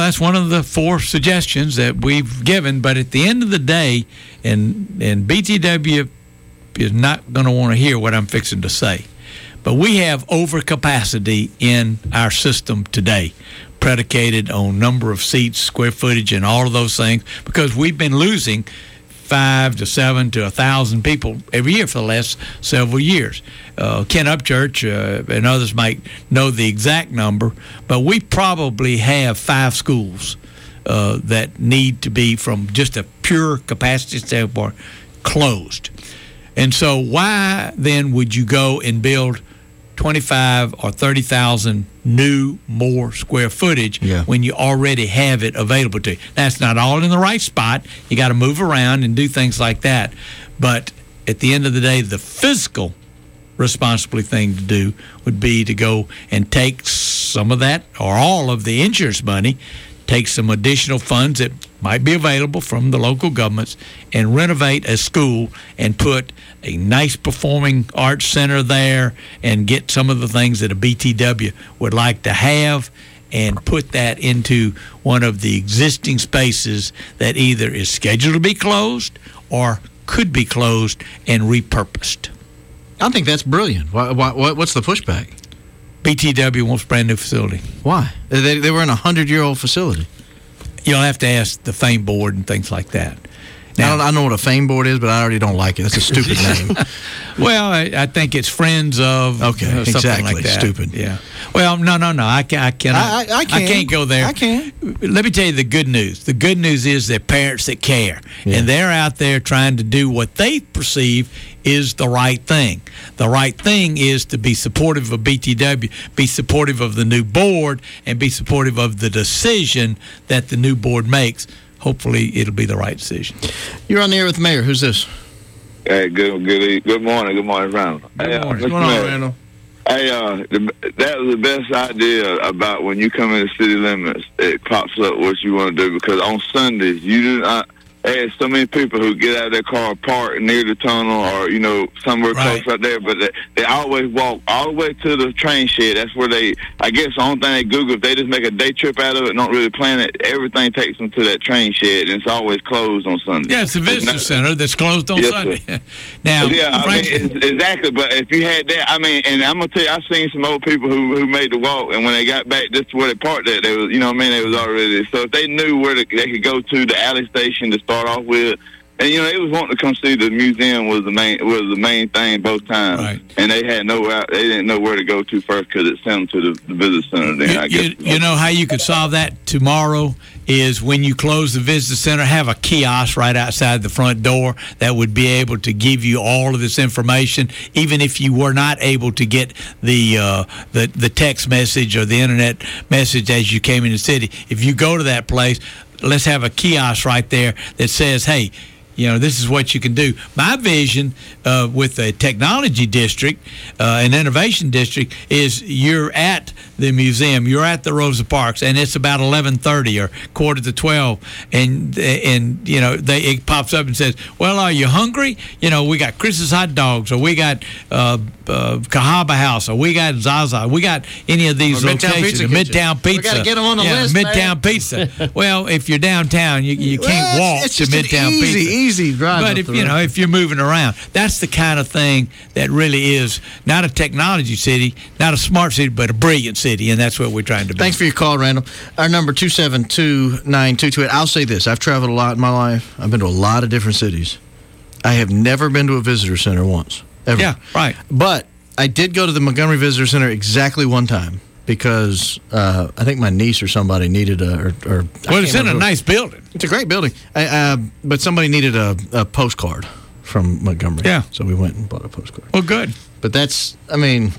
that's one of the four suggestions that we've given. But at the end of the day, and and B T W is not going to want to hear what I'm fixing to say, but we have overcapacity in our system today, predicated on number of seats, square footage, and all of those things, because we've been losing five to seven to a thousand people every year for the last several years. Uh, Ken Upchurch uh, and others might know the exact number, but we probably have five schools uh, that need to be, from just a pure capacity standpoint, closed. And so why then would you go and build twenty-five or thirty thousand new, more square footage Yeah. when you already have it available to you? That's not all in the right spot. You got to move around and do things like that. But at the end of the day, the physical responsible thing to do would be to go and take some of that or all of the insurance money, take some additional funds that might be available from the local governments, and renovate a school and put a nice performing arts center there and get some of the things that a B T W would like to have and put that into one of the existing spaces that either is scheduled to be closed or could be closed and repurposed. I think that's brilliant. Why, why, what's the pushback? B T W wants a brand new facility. Why? They, they were in a hundred-year-old facility. You'll have to ask the FAME board and things like that. Now, I, don't, I know what a FAME board is, but I already don't like it. That's a stupid name. Well, I, I think it's Friends of okay, uh, something exactly. like that. Stupid. Yeah. Well, no, no, no. I, can, I cannot. I, I, I, can. I can't go there. I can. Let me tell you the good news. The good news is they're parents that care, Yeah. and they're out there trying to do what they perceive is the right thing. The right thing is to be supportive of B T W, be supportive of the new board, and be supportive of the decision that the new board makes. Hopefully, it'll be the right decision. You're on the air with the mayor. Who's this? Hey, good, good, good morning, good morning, Randall. Good hey, morning. Uh, What's going on, Randall? Hey, uh, the, that was the best idea about when you come in the city limits. It pops up what you want to do, because on Sundays you do not. There's so many people who get out of their car, park near the tunnel, or you know somewhere right. close out there, but they, they always walk all the way to the train shed. That's where they. I guess the only thing they Google, if they just make a day trip out of it, and don't really plan it, everything takes them to that train shed, and it's always closed on Sunday. Yeah, it's a visitor not, center that's closed on yes, Sunday. Now, yeah, I Frank, mean, it's, exactly. But if you had that, I mean, and I'm gonna tell you, I've seen some old people who who made the walk, and when they got back just to where they parked at, they was, you know, what I mean, they was already. So if they knew where to, they could go to the alley station to start off with. And you know, they was wanting to come see the museum was the main was the main thing both times, right. and they had no they didn't know where to go to first because it sent them to the, the visitor center. Then you, I guess you, you know how you could solve that tomorrow is when you close the visitor center, have a kiosk right outside the front door that would be able to give you all of this information, even if you were not able to get the uh, the the text message or the internet message as you came in the city. If you go to that place, let's have a kiosk right there that says, "Hey, you know, this is what you can do." My vision uh, with a technology district, uh, an innovation district, is you're at the museum, you're at the Rosa Parks, and it's about eleven thirty or quarter to twelve, and and you know, they it pops up and says, "Well, are you hungry? You know, we got Chris's hot dogs, or we got uh, uh, Cahaba House, or we got Zaza, we got any of these Or Midtown locations, Pizza Midtown Kitchen. Pizza." We gotta get them on the yeah, list, Midtown man. Pizza. Well, if you're downtown, you you can't Well, walk it's to just an Midtown easy, Pizza. easy drive. But up if the you road. know, if you're moving around, that's the kind of thing that really is not a technology city, not a smart city, but a brilliant city, and that's what we're trying to be. Thanks for your call, Randall. Our number two seven two nine two two eight. I'll say this: I've traveled a lot in my life. I've been to a lot of different cities. I have never been to a visitor center once, ever. Yeah, right. But I did go to the Montgomery Visitor Center exactly one time because uh, I think my niece or somebody needed a. Or, or Well, it's in a nice building. It's a great building, I, uh, but somebody needed a, a postcard from Montgomery. Yeah. So we went and bought a postcard. Well, good. But that's, I mean,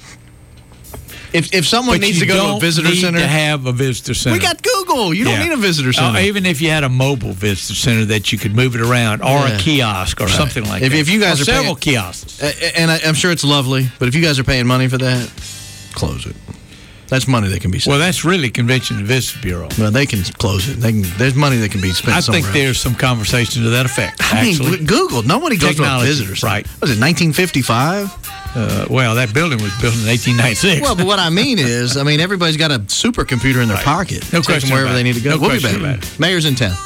if if someone But needs you to go to a don't visitor need center, to have a visitor center. we got Google. You don't Yeah. need a visitor center. Uh, even if you had a mobile visitor center that you could move it around, or Yeah. a kiosk, or Right. something like If- that. if you guys or are several paying- kiosks. Uh, and I, I'm sure it's lovely, but if you guys are paying money for that, close it. That's money that can be spent. Well, that's really Convention and Visitor Bureau. Well, they can close it. They can, there's money that can be spent I somewhere think else. there's some conversation to that effect. I actually. mean, Google. Nobody goes to a Technology, visitor center. right. Was it nineteen fifty-five? Uh, well, that building was built in eighteen ninety-six. Well, but what I mean is, I mean, everybody's got a supercomputer in their Right. pocket. No Take question them wherever about they it. need to go. No we'll be question back. about it. Mayor's in town.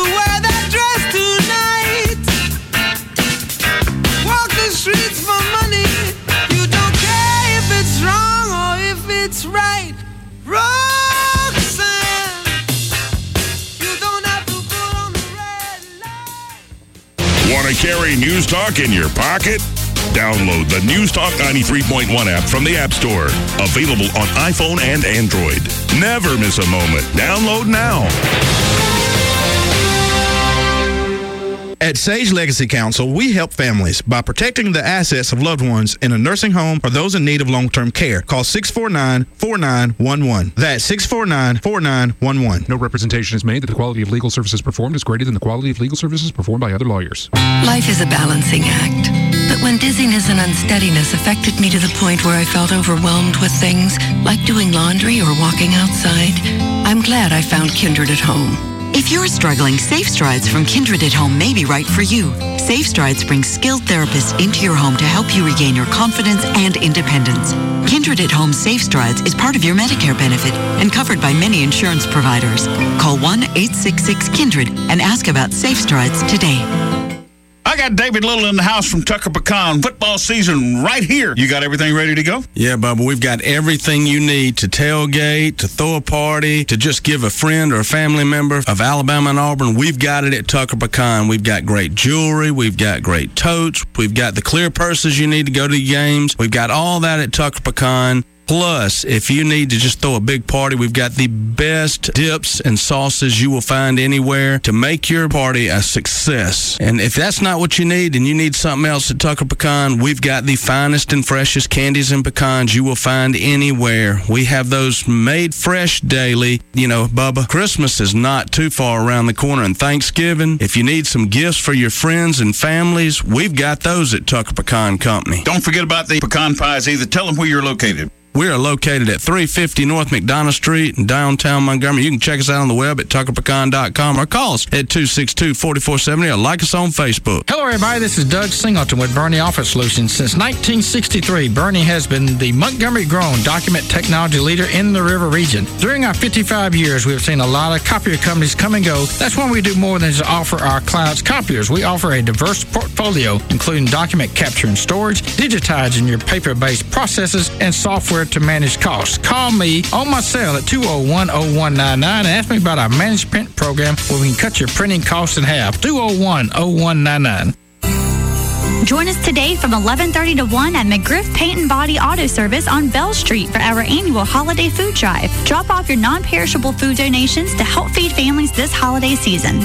Walk the streets for money. You don't care if it's wrong or if it's right. Roxanne, you don't have to put on the red light. Want to carry News Talk in your pocket? Download the News Talk ninety-three point one app from the App Store. Available on iPhone and Android. Never miss a moment. Download now. At Sage Legacy Council, we help families by protecting the assets of loved ones in a nursing home or those in need of long-term care. Call six four nine, four nine one one. That's six four nine, four nine one one. No representation is made that the quality of legal services performed is greater than the quality of legal services performed by other lawyers. Life is a balancing act. But when dizziness and unsteadiness affected me to the point where I felt overwhelmed with things, like doing laundry or walking outside, I'm glad I found Kindred at Home. If you're struggling, Safe Strides from Kindred at Home may be right for you. Safe Strides brings skilled therapists into your home to help you regain your confidence and independence. Kindred at Home Safe Strides is part of your Medicare benefit and covered by many insurance providers. Call one eight six six Kindred and ask about Safe Strides today. I got David Little in the house from Tucker Pecan. Football season right here. You got everything ready to go? Yeah, Bubba, we've got everything you need to tailgate, to throw a party, to just give a friend or a family member of Alabama and Auburn. We've got it at Tucker Pecan. We've got great jewelry. We've got great totes. We've got the clear purses you need to go to the games. We've got all that at Tucker Pecan. Plus, if you need to just throw a big party, we've got the best dips and sauces you will find anywhere to make your party a success. And if that's not what you need and you need something else at Tucker Pecan, we've got the finest and freshest candies and pecans you will find anywhere. We have those made fresh daily. You know, Bubba, Christmas is not too far around the corner, and Thanksgiving, if you need some gifts for your friends and families, we've got those at Tucker Pecan Company. Don't forget about the pecan pies either. Tell them where you're located. We are located at three fifty North McDonough Street in downtown Montgomery. You can check us out on the web at tucker pecan dot com or call us at two six two, four four seven zero or like us on Facebook. Hello, everybody. This is Doug Singleton with Bernie Office Solutions. Since nineteen sixty-three, Bernie has been the Montgomery-grown document technology leader in the River region. During our fifty-five years, we have seen a lot of copier companies come and go. That's when we do more than just offer our clients copiers. We offer a diverse portfolio, including document capture and storage, digitizing your paper-based processes, and software to manage costs. Call me on my cell at two oh one, oh one nine nine and ask me about our managed print program where we can cut your printing costs in half. two oh one, oh one nine nine. Join us today from eleven thirty to one at McGriff Paint and Body Auto Service on Bell Street for our annual holiday food drive. Drop off your non-perishable food donations to help feed families this holiday season.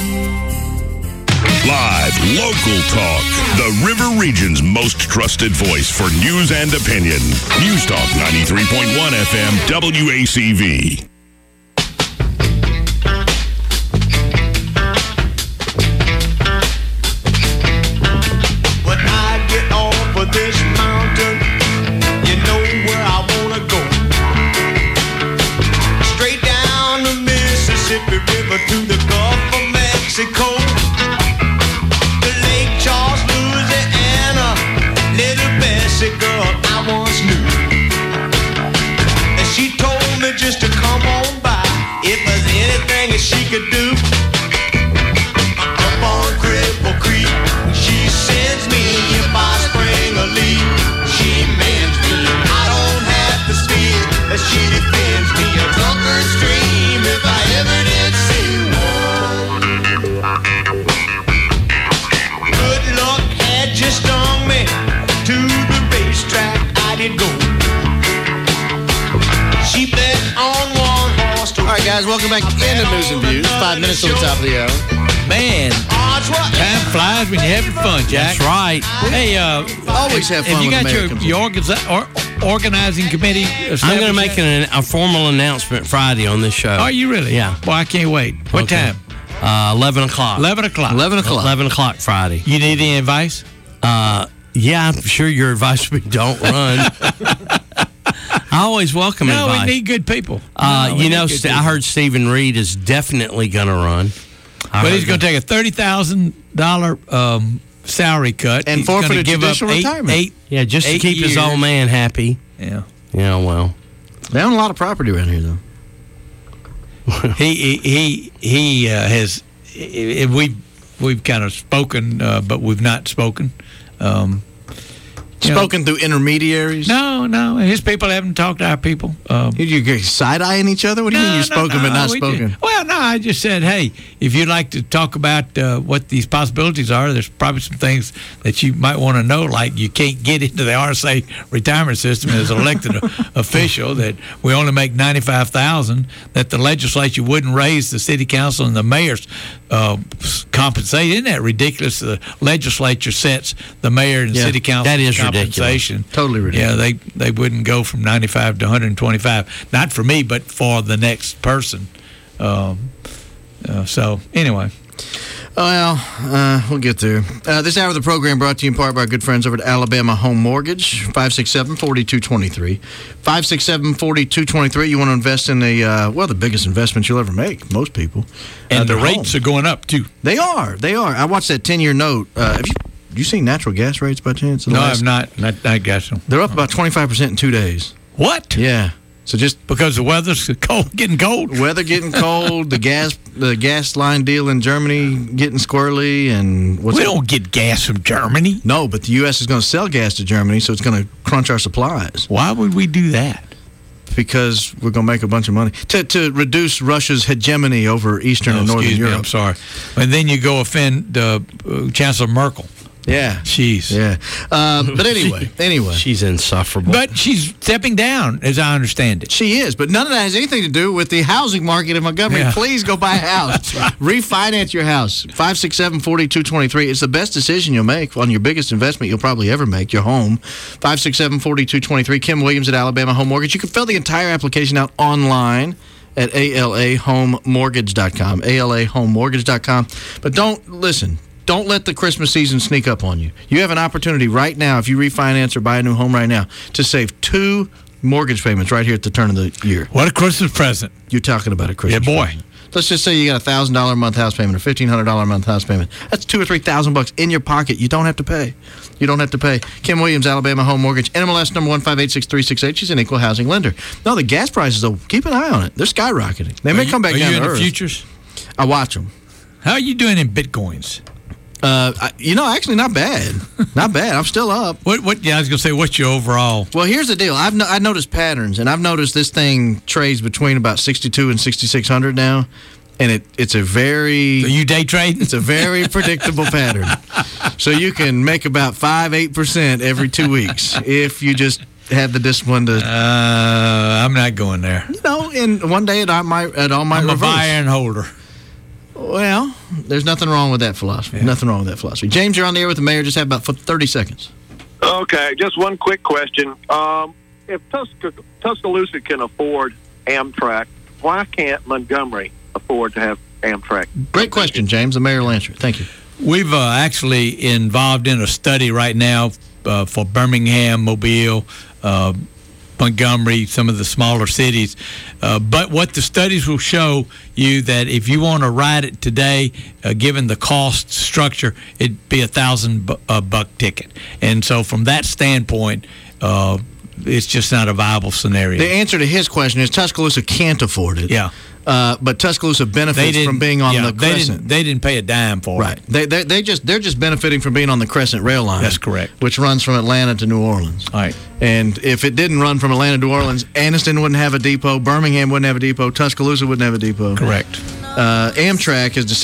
Live, local talk. The River Region's most trusted voice for news and opinion. News Talk ninety-three point one F M W A C V. When I get off of this mountain, you know where I wanna go. Straight down the Mississippi River to the Gulf of Mexico. Girl I once knew, and she told me just to come on by if there's anything that she could do. Up on Cripple Creek, she sends me if I spring a leak. She mends me, I don't have to speak, and she defends me. A drunken stream if I ever did see one. Good luck had just stung me to the racetrack I did go. She bet on one horse. All right, guys, welcome back into News and Views. Five minutes to the top of the hour. Man, time flies when you're having fun, Jack. That's right. Hey, uh, always have fun. Have you when got the your, mayor your organi- or, organizing committee? I'm going to make an, a formal announcement Friday on this show. Are you really? Yeah. Well, I can't wait. What Okay. time? Uh, eleven o'clock. Eleven o'clock. Eleven o'clock. Eleven o'clock Friday. You need any advice? Uh, yeah, I'm sure your advice would be don't run. I always welcome no, advice. we need good people. Uh, no, we you need know, good St- I people. heard Stephen Reed is definitely going to run. I But heard he's going to take a thirty thousand dollar um, salary cut. And He's gonna forfeited give judicial up eight, retirement. Eight, Yeah, just to eight keep his years. old man happy. Yeah. Yeah, well. They own a lot of property around here, though. he he he uh, has. He, we've we've kind of spoken, uh, but we've not spoken. Um, you Spoken know, through intermediaries? No, no. His people haven't talked to our people. Um, Did you get side-eyeing each other? What do you No, mean you've no, spoken no, but not we spoken? did- Well, no, I just said, hey, if you'd like to talk about uh, what these possibilities are, there's probably some things that you might want to know, like you can't get into the R S A retirement system as an elected official, that we only make ninety-five thousand dollars, that the legislature wouldn't raise the city council and the mayor's uh, compensation. Isn't that ridiculous? The legislature sets the mayor and the Yeah, city council that is compensation. ridiculous. Totally ridiculous. Yeah, they, they wouldn't go from ninety-five to one hundred twenty-five. Not for me, but for the next person. Um, uh, so, anyway. Well, uh, we'll get there. Uh, this hour of the program brought to you in part by our good friends over at Alabama Home Mortgage, five six seven, four two two three. five six seven, four two two three. You want to invest in a, uh, well, the biggest investment you'll ever make, most people. And uh, the their rates home. are going up, too. They are. They are. I watched that ten-year note. Uh, have you, you seen natural gas rates by chance? No, I've not. not I guess so. They're up about twenty-five percent in two days. What? Yeah. So just because the weather's cold, getting cold. Weather getting cold. the gas, the gas line deal in Germany getting squirrely, and what's we it? don't get gas from Germany. No, but the U S is going to sell gas to Germany, so it's going to crunch our supplies. Why would we do that? Because we're going to make a bunch of money to to reduce Russia's hegemony over Eastern Oh, and Northern excuse me, Europe. I'm sorry. And then you go offend uh, uh, Chancellor Merkel. Yeah. Jeez. Yeah. Uh, but anyway, anyway. She's insufferable. But she's stepping down, as I understand it. She is, but none of that has anything to do with the housing market in Montgomery. Yeah. Please go buy a house. Refinance your house. five six seven, four two two three. It's the best decision you'll make on your biggest investment you'll probably ever make, your home. five six seven, four two two three. Kim Williams at Alabama Home Mortgage. You can fill the entire application out online at A L A home mortgage dot com. A L A home mortgage dot com. But don't, listen, don't let the Christmas season sneak up on you. You have an opportunity right now, if you refinance or buy a new home right now, to save two mortgage payments right here at the turn of the year. What a Christmas present. You're talking about a Christmas Yeah, boy. present. Let's just say you got a one thousand dollars a month house payment or fifteen hundred dollars a month house payment. That's two or three thousand bucks in your pocket. You don't have to pay. You don't have to pay. Kim Williams, Alabama Home Mortgage, N M L S number one five eight six three six eight. She's an equal housing lender. No, the gas prices, though, keep an eye on it. They're skyrocketing. They Are may you- come back are down you to in the earth. futures? I watch them. How are you doing in Bitcoins? Uh, I, you know, actually, not bad. Not bad. I'm still up. What? What? Yeah, I was gonna say, what's your overall? Well, here's the deal. I've no, I noticed patterns, and I've noticed this thing trades between about sixty-two and sixty-six hundred now, and it it's a very. So you day trade? It's a very predictable pattern. So you can make about five eight percent every two weeks if you just have the discipline to. Uh, I'm not going there. You know, and one day it all might it all might I'm reverse. a buyer and holder. Well, there's nothing wrong with that philosophy. Nothing wrong with that philosophy. James, you're on the air with the mayor. Just have about thirty seconds. Okay, just one quick question. Um, if Tusc- Tuscaloosa can afford Amtrak, why can't Montgomery afford to have Amtrak? Great question, James. The mayor will answer it. Thank you. We've uh, actually involved in a study right now uh, for Birmingham, Mobile, uh, Montgomery, some of the smaller cities. Uh, but what the studies will show you that if you want to ride it today, uh, given the cost structure, it'd be a thousand bu- uh, buck ticket. And so from that standpoint, uh, it's just not a viable scenario. The answer to his question is Tuscaloosa can't afford it. Yeah. Uh, but Tuscaloosa They benefits didn't- from being on yeah, the they Crescent. didn't, they didn't pay a dime for Right. it. They, they they just they're just benefiting from being on the Crescent rail line. That's correct. Which runs from Atlanta to New Orleans. All right. And if it didn't run from Atlanta to New Orleans, Anniston wouldn't have a depot, Birmingham wouldn't have a depot, Tuscaloosa wouldn't have a depot. Correct. Uh, Amtrak has decided